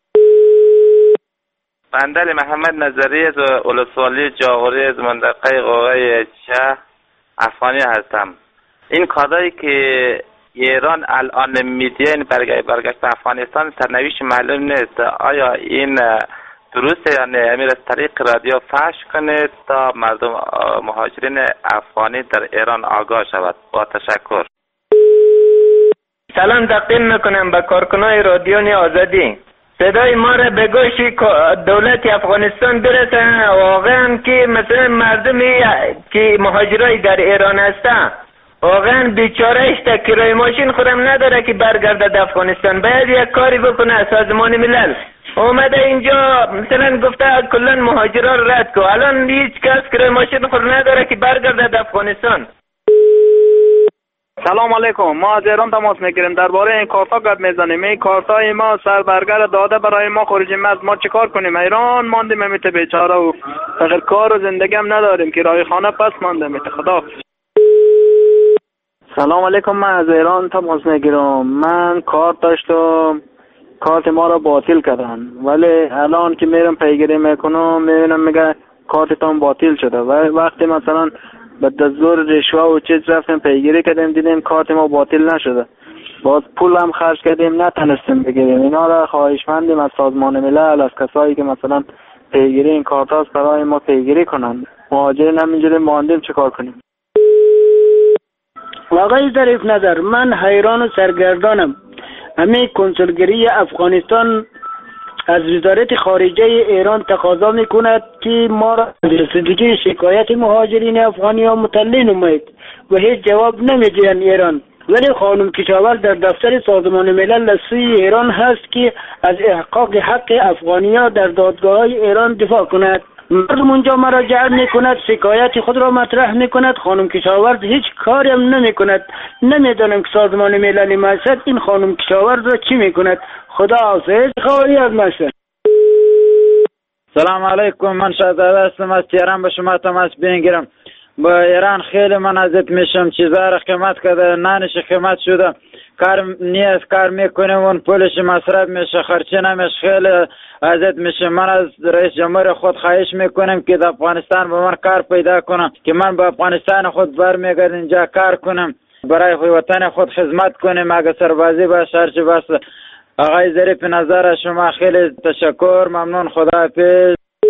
بندر محمد نظری از ولسوالی جاغوری از منطقه قوقای چه افغانی هستم. این کادایی که ایران الان میدیه این برگشت افغانستان سرنوشت معلوم نیست. آیا این درسته یا نه؟ امیر از طریق رادیو فحش کنید تا مردم مهاجرین افغانی در ایران آگاه شود. با تشکر. سلام تقدیم میکنم به کارکنای رادیو آزادی. صدای ما را به گوش دولت افغانستان برسه، واقعا که مثلا مردمی که مهاجرای در ایران هستن واقعا بیچاره اشتا کرای ماشین خودم نداره که برگرده افغانستان. باید یک کاری بکنه. سازمان ملل اومده اینجا مثلا گفته کلا مهاجرا رو رد کو، الان هیچ کس کرای ماشین خود نداره که برگرده افغانستان. سلام علیکم، ما از ایران تماس میگیریم، درباره این کارتا گپ میزنیم. این کارتای ما سربرگر داده برای ما خارجیم، از ما چیکار کنیم؟ ایران ماندیم میته بیچاره و فقط کار و زندگی هم نداریم، کرایه خانه پس مانده میته. خدا. سلام علیکم، من از ایران تماس میگیرم. من کارت داشتم، کارت ما را باطل کردن، ولی الان که میرم پیگیری میکنم میبینم میگه کارتتان باطل شده. و وقتی مثلا به دزور رشوه و چیز رفتیم پیگیری کردیم دیدیم کارت ما باطل نشده، باز پول هم خرج کردیم نتونستیم بگیریم. اینا را خواهشمندیم از سازمان ملل، از کسایی که مثلا پیگیری این کارت هاست برای ما پیگیری کنند. مهاجرین همینجوری ماندیم چیکار کنیم؟ آقای ظریف نظر، من حیران و سرگردانم. همین کنسولگری افغانستان از وزارت خارجه ایران تقاضا میکند که ما را از رسیدگی شکایت مهاجرین افغانی ها مطلع نمایید و هیچ جواب نمیدهند ایران. ولی خانم کشاورز در دفتر سازمان ملل سوی ایران هست که از احقاق حق افغانی ها در دادگاه های ایران دفاع کند. مردم اونجا مراجعه میکند، شکایت خود را مطرح میکند، خانم کشاورز هیچ کاری هم نمیکند. نمیدانم که سازمان ملل مسد این خانم کشاورز را چی میکند. خدا حافظ. خواهی از مسد. سلام علیکم، من شهزاده هستم از تهران، به شما تماس بگیرم. با ایران خیلی من اذیت میشم، چیزا را قیمت کرده، نانش قیمت شده، کار نیست، کار میکنیم اون پولش مصرف میشه، خرچه نمیشه، خیلی اذیت میشه. من از رئیس جمهور خود خواهش میکنم که در افغانستان به من کار پیدا کنم که من به افغانستان خود برمیگردم اینجا کار کنم، برای وطن خود خدمت کنیم. اگه سربازی باشه هرچی باشه. آقای ظریف نظر شما خیلی تشکر، ممنون، خدا حافظ.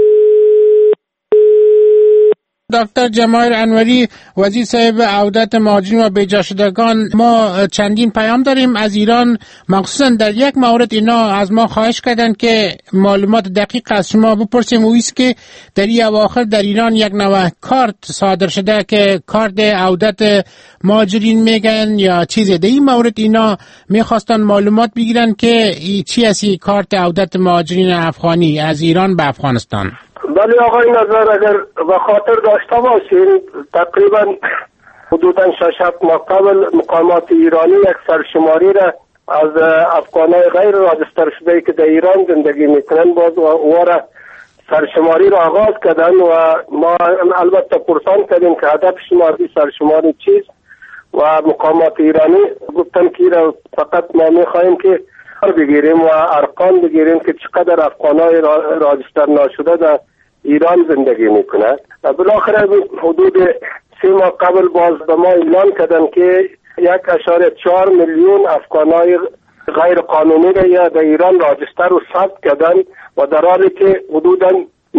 دکتر جماهیر انوری، وزیر صاحب عودت مهاجرین و بیجا شدگان، ما چندین پیام داریم از ایران، مخصوصا در یک مورد اینا از ما خواهش کردن که معلومات دقیق از شما بپرسیم. و ایست که در این اواخر در ایران یک نوع کارت صادر شده که کارت عودت مهاجرین میگن یا چیزی. در این مورد اینا میخواستن معلومات بگیرن که چی هستی کارت عودت مهاجرین افغانی از ایران به افغانستان. ولی آقای نظر اگر به خاطر داشته باشین تقریبا حدوداً 6-7 ماه قبل مقامات ایرانی یک سرشماری را از افغانای غیر راجستر شده که در ایران زندگی میکنن باز و را سرشماری را آغاز کردن و ما البته پرسان کردیم که هدف شماری سرشماری چیست و مقامات ایرانی گفتن که را فقط ما میخواهیم که بگیریم و ارقام بگیریم که چقدر افغانای راجستر ناشده در ایران زندگی میکنه. بالاخره حدود 3 ماه قبل باز به ما اعلان کردن که 1.4 میلیون افغانای غیر قانونی را یا در ایران راجستر و ثبت کردن و در حالی که حدوداً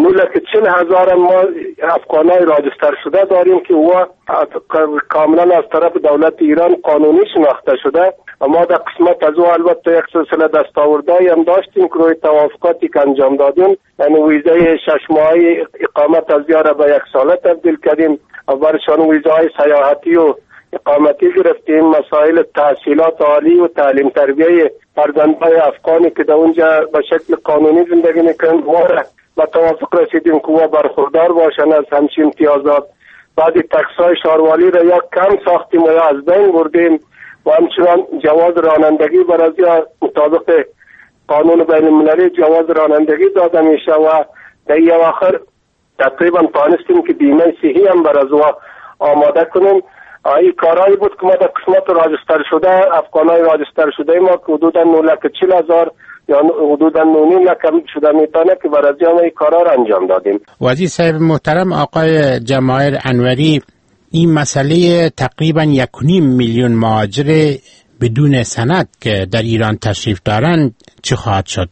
40,000 ما افغانای راجستر شده داریم که او کاملا از طرف دولت ایران قانونی شناخته شده. اما در قسمت از او البته یک سلسله دستاوردهایی هم داشتیم که روی توافقاتی که انجام دادیم، یعنی ویزای 6 ماهی اقامت از یاره به 1 ساله تبدیل کردیم و برشان ویزای سیاحتی و اقامتی گرفتیم. مسائل تحصیلات عالی و تعلیم تربیه فرزندهای افغانی که در اونجا به شکل قانونی زندگی میکنند و توافق رسیدیم که او برخوردار باشن از همچین امتیازات. بعدی تکسای شاروالی را یا کم ساختیم و یا از بین بردیم و همچنان جواز رانندگی برای مطابق قانون بین المللی جواز رانندگی داده میشه و در این اواخر تقریبا توانستیم که بیمه صحی هم برای او آماده کنیم. این کارهایی بود که ما در قسمت راجستر شده افغانای راجستر شده ما که حدودا 940,000 یا حدودا 9,000,000 شده میتونه که برای این کارها را انجام دادیم. وزیر صاحب محترم آقای جماهیر انوری، این مسئله تقریبا 1.5 میلیون مهاجر بدون سند که در ایران تشریف دارند چه خواهد شد؟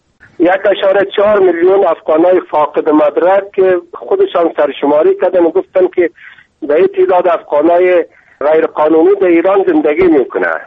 1.4 میلیون افغانای فاقد مدرک که خودشان سرشماری کردن و گفتن که به این تعداد افغانای غیر قانونی در ایران زندگی میکنه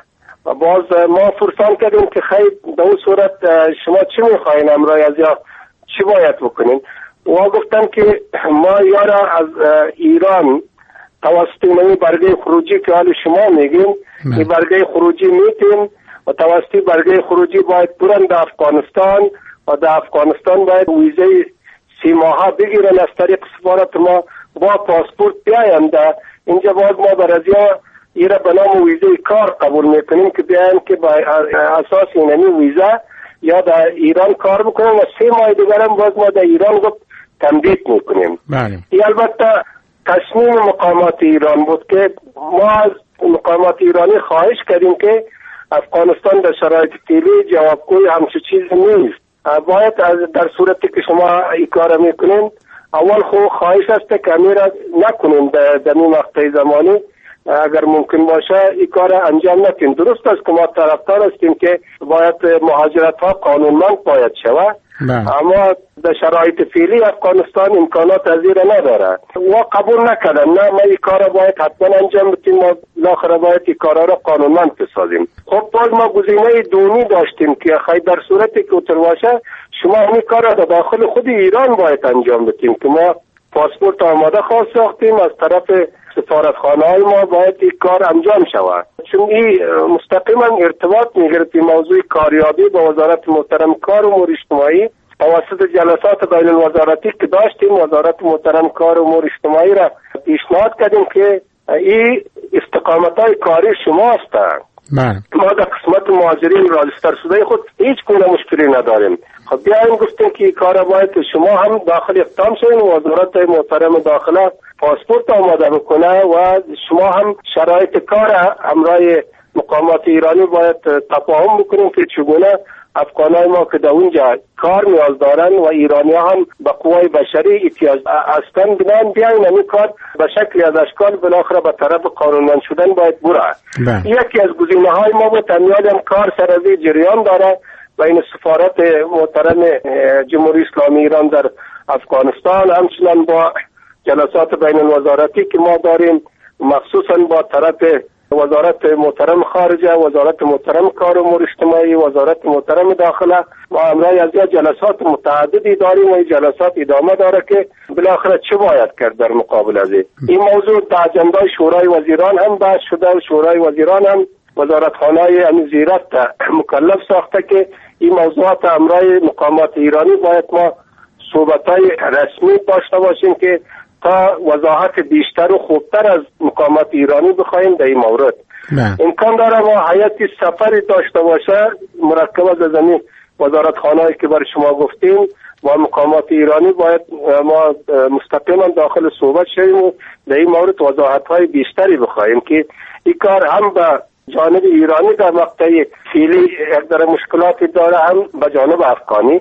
باز ما فرسان کردیم که خیلی به اون صورت شما چی میخواین امرای از یا چی باید بکنین و گفتن که ما یارا از ایران توسط این برگه خروجی که حال شما میگین این برگه خروجی میتین و توسط برگه خروجی باید برن در افغانستان و در افغانستان باید ویزه 3 ماهه بگیرن از طریق سفارت ما با پاسپورت بیاین در اینجا باز ما بر از ایره به نام ویزه کار قبول میکنیم که بیاین که با اساس اینمی ویزه یا در ایران کار بکنیم و 3 ماه دیگر هم باز ما در ایران تمدید میکنیم. این البته تصمیم مقامات ایران بود که ما از مقامات ایرانی خواهش کردیم که افغانستان در شرایط فعلی جوابگوی همچه چیز نیست. باید در صورتی که شما این کار میکنین اول خواهش است که امیر نکنین در این مقطع زمانی اگر ممکن باشه این کار انجام ندین. درست است که ما طرفدار هستیم که باید مهاجرت ها قانونمند باید شود اما در شرایط فعلی افغانستان امکانات از این نداره و قبول نکردن. نه ما این کار باید حتما انجام بدیم ما بالاخره باید این کارا را قانونمند بسازیم. خب باز ما گزینه دومی داشتیم که خیلی در صورتی که اوتر باشه شما همین کار را در داخل خود ایران باید انجام بدیم که ما پاسپورت آماده خواست ساختیم از طرف سفارتخانه های ما باید این کار انجام شود چون این مستقیما ارتباط میگیرد این موضوع کاریابی با وزارت محترم کار و امور اجتماعی توسط جلسات بین الوزارتی که داشتیم وزارت محترم کار و امور اجتماعی را پیشنهاد کردیم که این استقامت های کاری شما هستند. ما در قسمت مهاجرین راجستر شده خود هیچ گونه مشکلی نداریم. خب بیایم گفتیم که این کار باید شما هم داخل اقدام شوین وزارت محترم داخله پاسپورت آماده بکنه و شما هم شرایط کار همراه مقامات ایرانی باید تفاهم بکنیم که چگونه افغانای ما که در اونجا کار نیاز دارن و ایرانی هم به قوای بشری احتیاج هستن بنان بیاین این کار به شکلی از اشکال بالاخره به طرف قانونمند شدن باید بره. یکی از گزینه های ما بود تمیال هم کار سرازی جریان داره بین سفارت محترم جمهوری اسلامی ایران در افغانستان همچنان با جلسات بین الوزارتی که ما داریم مخصوصا با طرف وزارت محترم خارجه وزارت محترم کار و امور اجتماعی وزارت محترم داخله و امرای از جلسات متعددی داریم و این جلسات ادامه داره که بالاخره چه باید کرد در مقابل از این موضوع در اجنده شورای وزیران هم بحث شده و شورای وزیران هم وزارتخانه زیرت مکلف ساخته که این موضوعات امرای مقامات ایرانی باید ما صحبت‌های رسمی داشته باشیم که تا وضاحت بیشتر و خوبتر از مقامات ایرانی بخوایم در این مورد. امکان داره ما هیئتی سفری داشته باشه مرکب از زمین وزارتخانه‌ای که برای شما گفتیم و مقامات ایرانی باید ما مستقیما داخل صحبت شویم و در این مورد وضاحت‌های بیشتری بخوایم که این کار هم به جانب ایرانی در مقطع فعلی در مشکلاتی داره هم به جانب افغانی.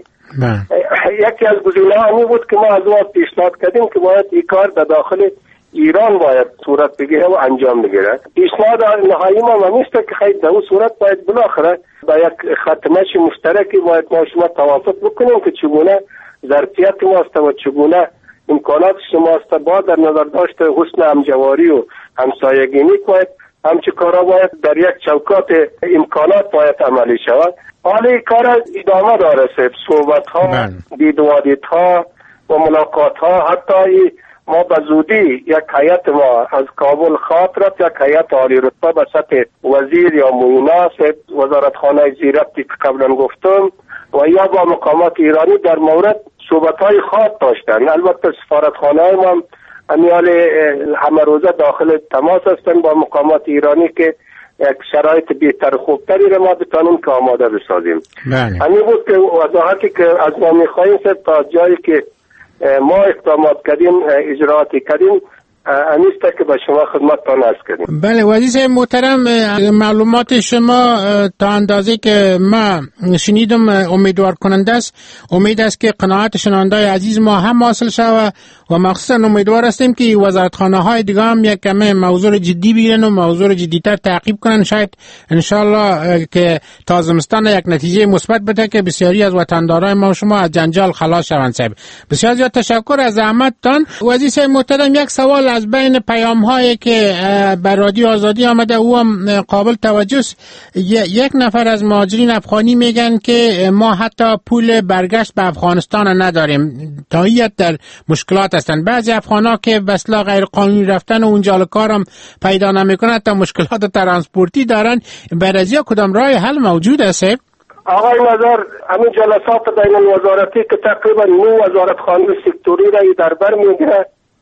یکی از گزینه‌ها همی بود که ما از وقت پیشنهاد کردیم که باید این کار در داخل ایران باید صورت بگیره و انجام بگیره. پیشنهاد نهایی ما همیست که خیلی در اون صورت باید بالاخره با یک ختمش مشترکی باید ما شما توافق بکنیم که چگونه ظرفیت ما است و چگونه امکانات شما است با در نظر داشت حسن همجواری و همسایگینی باید همچه کارا باید در یک چوکات امکانات باید عملی شود. حالا این کار ادامه داره صحبت ها دیدوادیت ها و ملاقات ها حتی ما به زودی یک هیئت ما از کابل خاطرت یک هیئت عالی رتبه به سطح وزیر یا معینه وزارتخانه زیرتی که قبلا گفتم و یا با مقامات ایرانی در مورد صحبت های خاط داشتن. البته سفارتخانه ما امیال همه روزه داخل تماس هستن با مقامات ایرانی که یک شرایط بهتر خوبتری را ما بتانیم که آماده بسازیم. همین بود که وضاحتی که از ما میخواییم تا جایی که ما اقدامات کردیم اجراعاتی کردیم انیسته که به شما خدمتتان عرض کردیم. بله وزیر محترم معلومات شما تا اندازه که ما شنیدم امیدوار کننده است. امید است که قناعت شنونده‌های عزیز ما هم حاصل شود و مخصوصا امیدوار هستیم که وزارتخانه های دیگه هم یک کمی موضوع جدی بگیرن و موضوع جدیتر تعقیب کنن. شاید انشالله که تا زمستان یک نتیجه مثبت بده که بسیاری از وطندارای ما و شما از جنجال خلاص شوند. صاحب بسیار زیاد تشکر از زحمتتان. وزیر صاحب محترم، یک سوال از بین پیام هایی که بر رادیو آزادی آمده او هم قابل توجه است. یک نفر از مهاجرین افغانی میگن که ما حتی پول برگشت به افغانستان نداریم، تایید در مشکلات هستند. بعضی افغانا که به اصطلاح غیر قانونی رفتن و اونجا کارم پیدا نمیکنن تا مشکلات ترانسپورتی دارن. برای کدام راه حل موجود است؟ آقای وزیر، همین جلسات بین الوزارتی که تقریبا 9 وزارتخانه سکتوری را در بر میگیره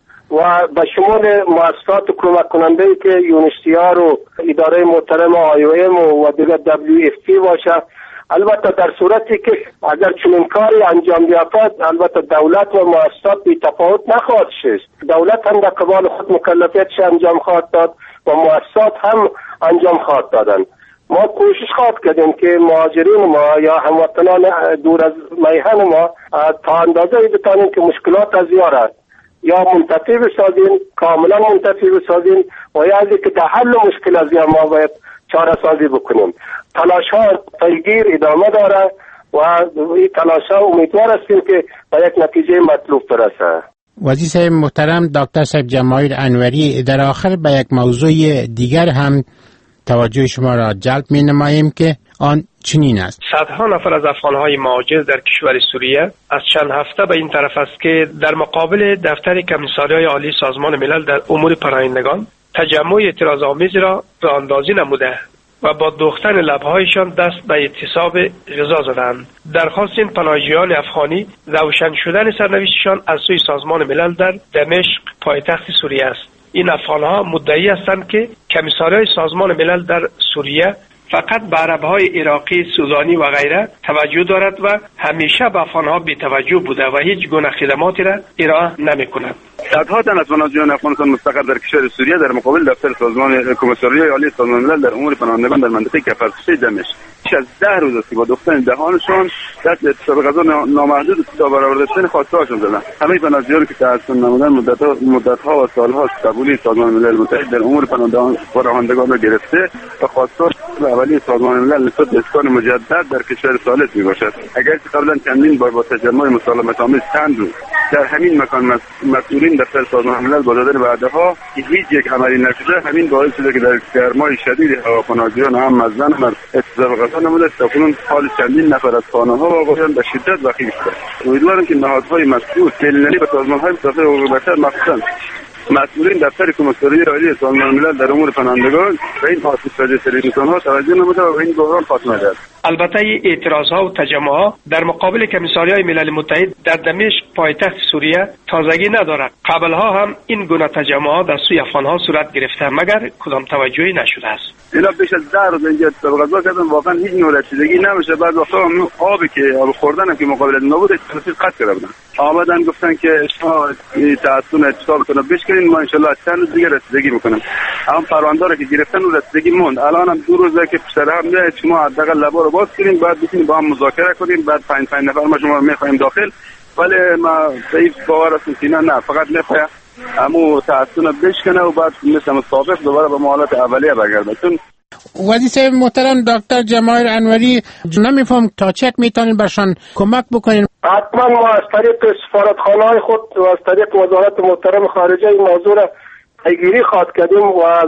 و به شمول مؤسسات کمک کننده که یونیسیار و اداره محترم IOM و دیگر WFP باشه. البته در صورتی که اگر چنین کاری انجام بیافتد، البته دولت و مؤسسات بی تفاوت نخواهد شد. دولت هم در قبال خود مکلفیتش انجام خواهد داد و مؤسسات هم انجام خواهد دادن. ما کوشش خواهد کردیم که مهاجرین ما یا هموطنان دور از میهن ما تا اندازه بتانیم که مشکلات از یارد یا منتفی بسازیم، کاملا منتفی بسازیم و یا از که در حل مشکل از یا ما باید چاره سازی بکنیم. تلاش ها پیگیر ادامه داره و این تلاش ها امیدوار هستیم که به یک نتیجه مطلوب برسه. وزیر صاحب محترم دکتر صاحب جمایل انوری، در آخر به یک موضوع دیگر هم توجه شما را جلب می نماییم که آن چنین است. صدها نفر از افغانهای مهاجر در کشور سوریه از چند هفته به این طرف است که در مقابل دفتر کمیساریای عالی سازمان ملل در امور پناهندگان تجمع اعتراض‌آمیز را راه‌اندازی نموده و با دوختن لب‌هایشان دست به اعتصاب غذا زدند. درخواست این پناهجویان افغانی روشن شدن سرنوشتشان از سوی سازمان ملل در دمشق پایتخت سوریه است. این افغان‌ها مدعی هستند که کمیساریای سازمان ملل در سوریه فقط به عرب‌های عراقی، سودانی و غیره توجه دارد و همیشه به افغان‌ها بی‌توجه بوده و هیچ گونه خدماتی را ارائه نمی‌کند. صدها تن از پناهجویان افغانستان مستقر در کشور سوریه در مقابل دفتر سازمان کمیساریای عالی سازمان ملل در امور پناهندگان در منطقه کفرسوسه دمشق بیش از 10 روز است که با دختن دهانشان دست به اعتصاب غذا نامحدود تا برآوردن خواسته‌هاشون زدند. همه پناهجویان که تحصیل نمودن مدت‌ها و سال‌ها قبولی سازمان ملل متحد در امور پناهندگان را گرفته و خواستار اولیه سازمان ملل نسبت به اسکان مجدد در کشور ثالث میباشد. اگر قبلا چندین بار با تجمع مسالمت‌آمیز چند روز در همین مکان مسئولین دفتر سازمان ملل با دادن وعده‌ها که هیچ یک عملی نشده، همین باعث شده که در گرمای شدید هوا پناهجویان هم از زن مرد اعتصاب غذا نموده تا کنون حال چندین نفر از خانه‌ها و آقایان به شدت وخیم شده. امیدوارم که نهادهای مسئول بین‌المللی و سازمان‌های متخصص حقوق بشر مخصوصاً مسئولین دفتر کمیساریای عالی سازمان ملل در امور پناهندگان و این آسیب‌پذیرترین انسان‌ها توجه نموده و این بحران خاتمه دهد. البته اعتراض‌ها و تجمع‌ها در مقابل کمیساریای ملل متحد در دمشق پایتخت سوریه تازگی ندارد. قبل‌ها هم این گونه تجمع‌ها در سوی افغان‌ها صورت گرفته مگر کدام توجهی نشده است. اینا بیش از 10 روز اینجا اعتصاب غذا کردن، واقعا هیچ نوع رسیدگی نمیشه. بعد وقتا آبی که آب خوردن که مقابل نبود تفصیل قطع کردن. آمدن گفتن که شما تعهدتون اعتصابتون رو بشکنین، ما ان شاءالله چند روز دیگه رسیدگی میکنم. اما پرونده رو که گرفتن و رسیدگی موند. الان هم 2 روزه که پشت هم میاد شما حداقل لبا رو باز کنیم، بعد بتونیم با هم مذاکره کنیم، بعد 5 نفر ما شما رو میخوایم داخل. ولی ما ضعیف باور هستیم که نه فقط میخوایم همو تعهدتون رو بشکنه و بعد مثل سابق دوباره به حالت اولیه برگرده. چون وزیر صاحب محترم دکتر جمایل انوری، نمیفهم تا چک میتونین برشان کمک بکنین؟ حتما ما از طریق سفارتخانه‌های خود و از طریق وزارت محترم خارجه این موضوع را پیگیری خواهد کردیم و از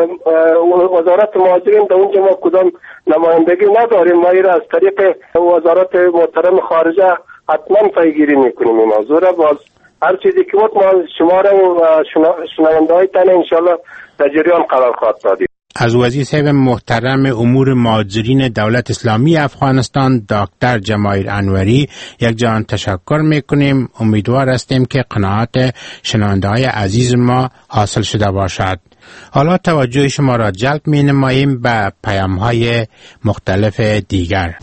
وزارت مهاجرین در اونجا ما کدام نمایندگی نداریم. ما را از طریق وزارت محترم خارجه حتما پیگیری میکنیم این موضوع را. باز هر چیزی که ما شما را و شنونده های تن انشالله در جریان قرار خواهد دادیم. از وزیر صاحب محترم امور مهاجرین دولت اسلامی افغانستان دکتر جمایل انوری یک جان تشکر میکنیم. امیدوار هستیم که قناعت شنونده های عزیز ما حاصل شده باشد. حالا توجه شما را جلب می نماییم به پیام های مختلف دیگر.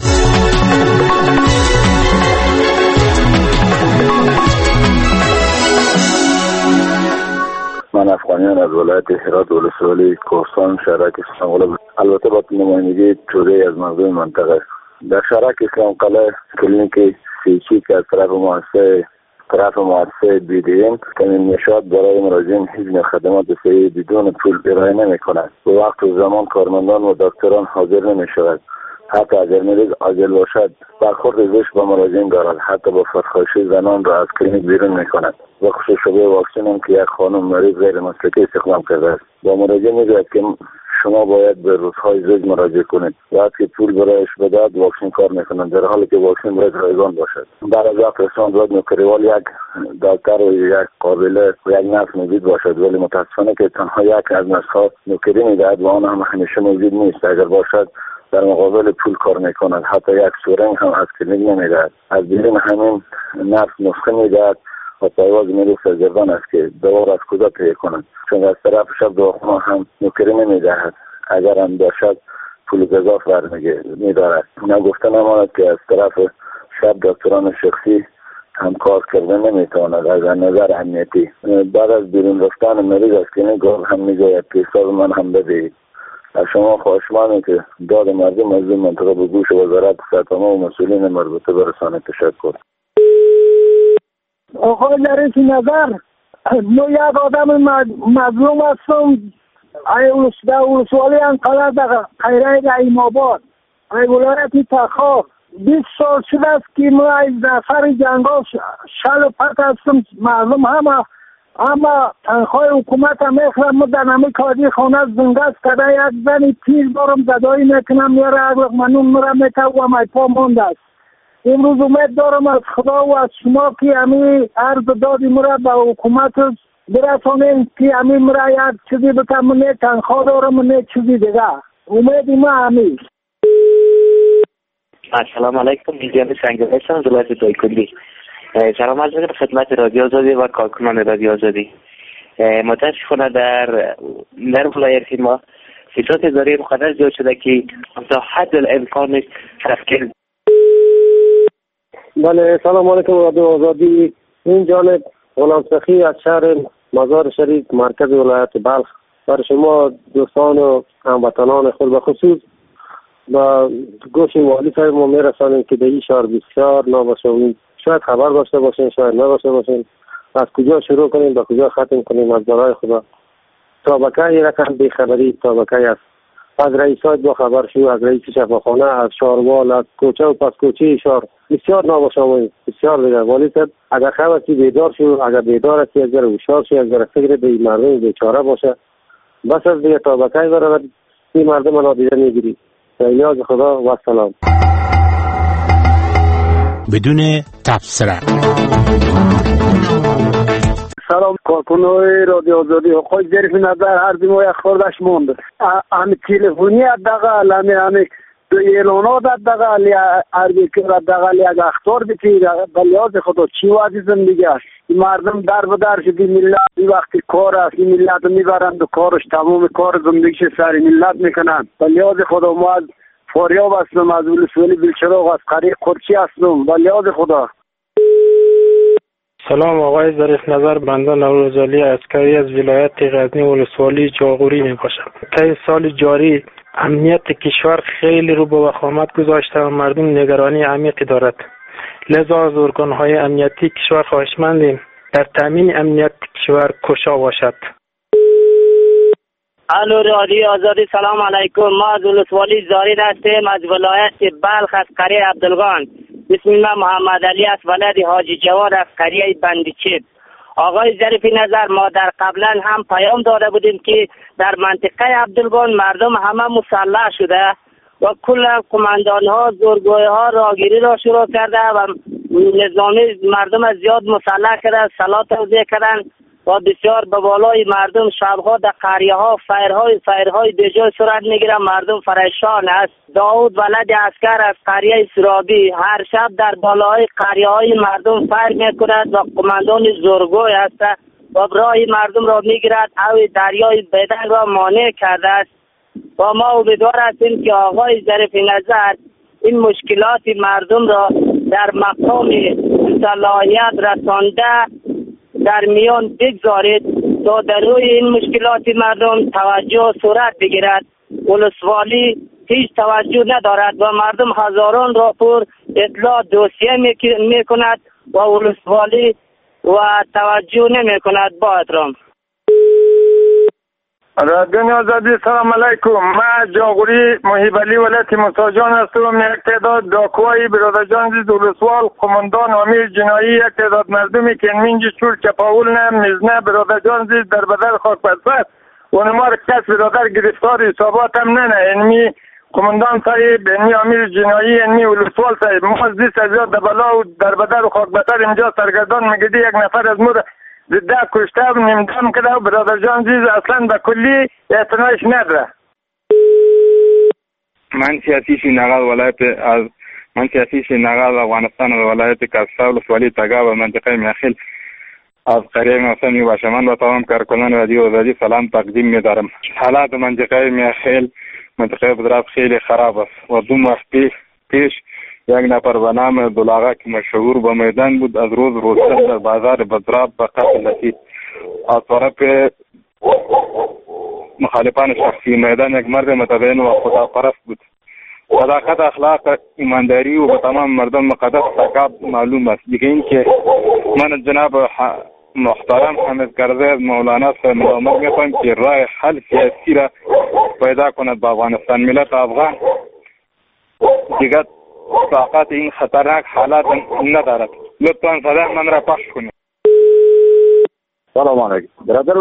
من افغانیان از ولایت هرات ولسوالی کوهستان شهرک اسلام قلعه، البته با نمایندگی توده از مردم منطقه در شهرک اسلام قلعه کلینیک فیزیکی که از طرف مؤسسه طرف مؤسسه BDN کمین نشاط برای مراجعین هیچ خدمات صحی بدون پول ارائه نمی‌کند. به وقت و زمان کارمندان و دکتران حاضر نمی‌شود. حتی اگر مریض عاجل باشد برخورد زشت با مراجعین دارد. حتی با فرخاشی زنان را از کلینیک بیرون می‌کند. و خصوص شبه واکسن هم که یک خانم مریض غیر مسلکی استخدام کرده است. با مراجع میگوید که شما باید به روزهای زوج مراجعه کنید. وقتی پول برایش بدهد واکسن کار میکنند، در حالی که واکسن باید رایگان باشد. بعد از وقت رسان باید نوکریوال یک دکتر و یک قابله و یک نرس موجود باشد، ولی متاسفانه که تنها یک از نرس‌ها نوکری میدهد و آن هم همیشه موجود نیست. اگر باشد در مقابل پول کار میکند. حتی یک سورنگ هم از کلینیک نمیدهد. از بیرون همین نرس نسخه میدهد و پایواز مریض سرگردان است که دوا را از کجا تهیه کند، چون از طرف شب دواخانه هم نوکری نمیدهد. اگر هم باشد پول گزاف میدارد. نگفته نماند که از طرف شب دکتران شخصی هم کار کرده نمیتواند. از نظر امنیتی بعد از بیرون رفتن مریض از کلینیک هم میگوید که حساب من هم بدهید. از شما خواهشمندم که داد مردم از این منطقه به گوش وزارت صحت و مسئولین مربوطه برسانید. تشکر. آقای ظریف نظر، من یک آدم مظلوم هستم. در ولسوالی انقلب در خیره ایم‌آباد ولایت تخار 20 سال شده است که من از نفر جنگا شل و پت هستم. معلوم اما تنخواه حکومت هم میخورم. من در نمی کادی خانه زنگست کده یک زنی تیز دارم زدایی میکنم میاره اگلق منون مرم میتوام ای پا مانده است. امروز امید دارم از خدا و از شما که همی عرض دادی مرا به حکومت برسانیم که همی مرا یک چیزی بکنم. من تنخواه دارم و نه چیزی دیگه. امیدی ما همی. السلام علیکم. میزیان سنگل هستم ولایت دایکندی. سلام عرض میکنم خدمت رادیو آزادی و کارکنان رادیو آزادی. متاسفانه در ولایت ما فساد اداری مقدس زیاد شده که تا حد الامکان تفکیک. بله سلام علیکم رادیو آزادی. این جانب غلام سخی از شهر مزار شریف مرکز ولایت بلخ برای شما دوستان و هموطنان خود به خصوص با گوش والی صاحب ما میرسانیم که در این شهر بسیار ناباشید. شاید خبر داشته باشین شاید نداشته باشین. از کجا شروع کنیم به کجا ختم کنیم از برای خدا. طبقه رقم بیخبری طبقه است. از رئیسات با خبر شو، از رئیس شفاخانه، از شاروال، از کوچه و پس کوچه شهر بسیار ناباشامونی بسیار دیگر. ولی صد اگر خواهی بیدار شو، اگر بیدار هستی از ذره هوشیار شی، از ذره فکر به مردم بیچاره باشه، بس از دیگه طبقه برای این مردم نادیده میگیری. الیاز خدا و سلام. بدون تبصره. سلام کارکنای رادیو آزادی. آقای ظریف نظر هر دیمو یک خوردش موند. همین تلفنی دقل همین دو اعلانات دقل عربی که دقل یک اخطار بکی بلیاز خدا چی وادی زندگی است. مردم در و در شدی ملت این وقتی کار است این ملت میبرند و کارش تمام کار زندگیش سر ملت میکنند. بلیاز خدا ما از فاریاب هستم از ولسوالی بلچراغ از قریه قرچی هستم. بلیاز خدا. سلام آقای ظریف نظر، بنده نوروزعلی عسکری از ولایت غزنی ولسوالی جاغوری می باشم. طی سال جاری امنیت کشور خیلی رو به وخامت گذاشته و مردم نگرانی عمیقی دارد. لذا از ارگان‌های امنیتی کشور خواهشمندیم در تامین امنیت کشور کوشا باشد. الو رادیو آزادی. سلام علیکم. ما از ولسوالی زارین هستیم از ولایت بلخ از قریه عبدالغان. اسم من محمد علی است، ولد حاجی جواد از قریه بندیچیب. آقای ظریف نظر، ما در قبلا هم پیام داده بودیم که در منطقه عبدالغان مردم همه مسلح شده و کل قماندان ها زورگوی ها راگیری را شروع کرده و نظامی مردم از زیاد مسلح کرده، سلاح توزیع کردن و بسیار به بالای مردم شبها در قریه ها فیرهای بجای صورت میگیرن. مردم پریشان است. داود ولد عسکر از قریه سرابی هر شب در بالای قریه های مردم فیر میکند و قماندان زورگوی است و برای مردم را میگیرد او دریای بدن را مانع کرده است. و ما امیدوار هستیم که آقای ظریف نظر این مشکلات مردم را در مقام صلاحیت رسانده در میان بگذارید تا در روی این مشکلات مردم توجه صورت بگیرد. ولسوالی هیچ توجه ندارد و مردم هزاران راپور اطلاع دوسیه میکند و ولسوالی و توجه نمی کند با احترام. رادیو آزادی سلام علیکم. من جاغوری محیب علی ولایت موسی هستم. یک تعداد داکوهای برادرجان زی دولسوال قماندان امیر جنایی، یک تعداد مردمی که منجی چور چپاول نه میزنه برادرجان زی در بدر خاک بسفت و نمار کس برادر گرفتار حسابات هم نه انمی قماندان صاحب، انمی امیر جنایی، انمی ولسوال صاحب، ما زی سزیاد دبلا و در بدر و خاک بسفت اینجا سرگردان میگیدی یک نفر از مور زده کشته و نمدام کرده و برادر جان زیز اصلا به کلی اعتنایش نداره. من سیاسی نقل افغانستان و ولایت کسا ولسوالی تگا و منطقه میخیل از قریه موسمی باشه. من با تمام کارکنان رادیو آزادی سلام تقدیم می‌دارم. حالات منطقه میخیل منطقه بدراب خیلی خراب است و دو ماه پیش یک نفر به نام دلاغه که مشهور به میدان بود از روز روزتر در بازار بدراب به قتل رسید. از طرف مخالفان شخصی میدان یک مرد متدین و خداپرست بود. صداقت، اخلاق، ایمانداری و به تمام مردم مقدس ثقاب معلوم است. دیگه این که من جناب محترم حمید کرزی مولانا صاحب ملامت می‌کنم که راه حل سیاسی را پیدا کند با افغانستان. ملت افغان دیگر طاقت این خطرناک حالات ندارد. لطفاً صدای من را پخش کنید. سلام علیکم برادر.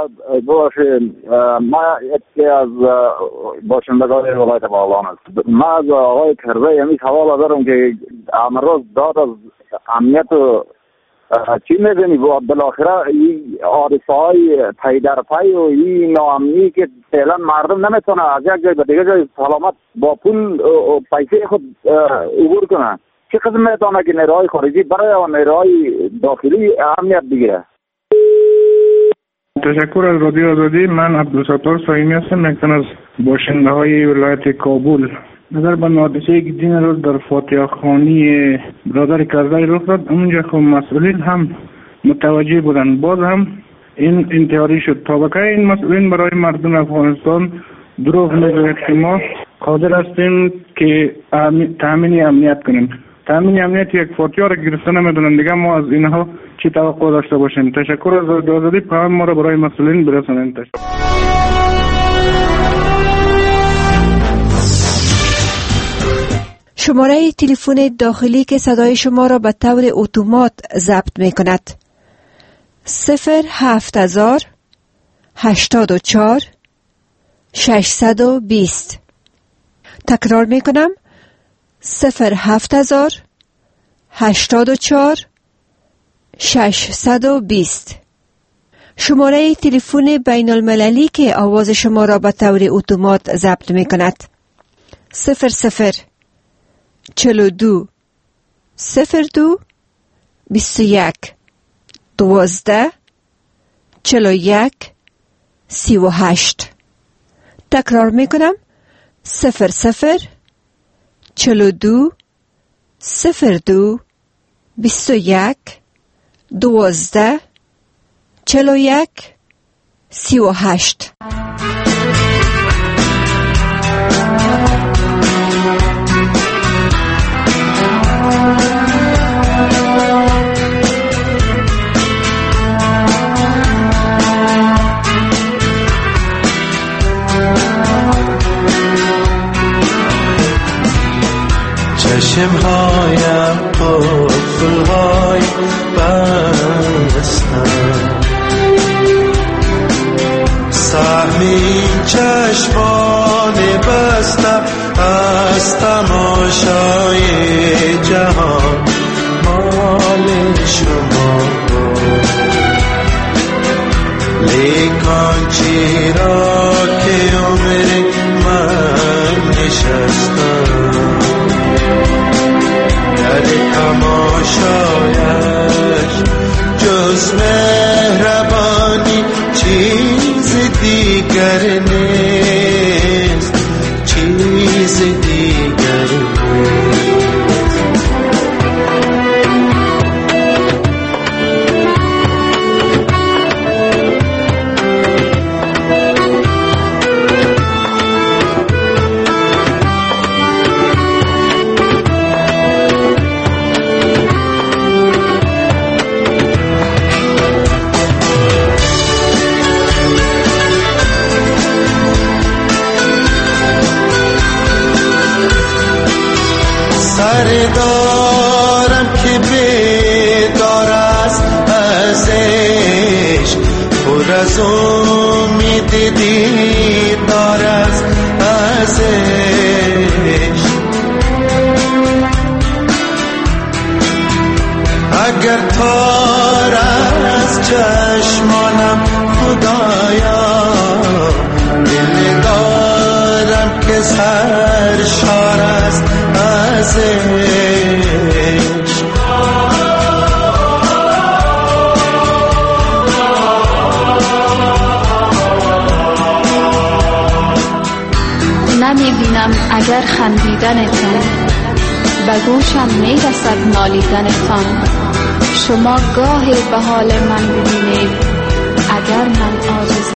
ما یکی از باشندگان ولایت بغلان است. ما از آقای کرزی همیش حواله دارم که امروز داد از امنیت چی می‌بینی بالاخره این حادثه های پی در پی و این ناامنی که فعلا مردم نمیتونه از یک جای به دیگه جای سلامت با پول و پیسه خود عبور کنه. چه قسم میتونه که نیروهای خارجی برای نیروهای داخلی اهمیت بگیره؟ تشکر از رادیو آزادی. من عبدالستار صایمی هستم، یک تن از باشنده های ولایت کابل. نظر به حادثه که دین روز در فاتحه خانی برادر کرزی رخ داد، اونجا خب مسئولین هم متوجه بودن، باز هم این انتحاری شد. تا بقیه این مسئولین برای مردم افغانستان دروغ میگوید که ما قادر هستیم که تامین امنیت کنیم. تامین امنیت یک فاتحه را گرفته نمیدونن، دیگه ما از اینها چی توقع داشته باشیم؟ تشکر از رادیو آزادی. پیام ما را برای مسئولین برسانید. شماره تلفن داخلی که صدای شما را به طور اتومات ضبط می کند 07000 84 620. تکرار می کنم 07000 84 620. شماره تلفن بین المللی که آواز شما را به طور اتومات ضبط می کند 00 42 02 21 12 41 38. تکرار می کنم 00 42 02 21 12 41 38. چشمهایم قفل‌های بستم، سهمی چشمان بستم از تماشای جهان مال شما بود. لیکن چرا که عمر من نشستم در تماشایش جز مهربانی چیز دیگر نیست، چیز دیگر نیست. دارم که بیدار است از عشق، پر از امید دیدار است از عشق. اگر تار از چشمانم خدایا، دل دارم که سرشار است از عشق. نمی‌بینم اگر خندیدنتان، به گوشم میرسد نالیدنتان. شما گاهی به حال من ببینید، اگر من عاجز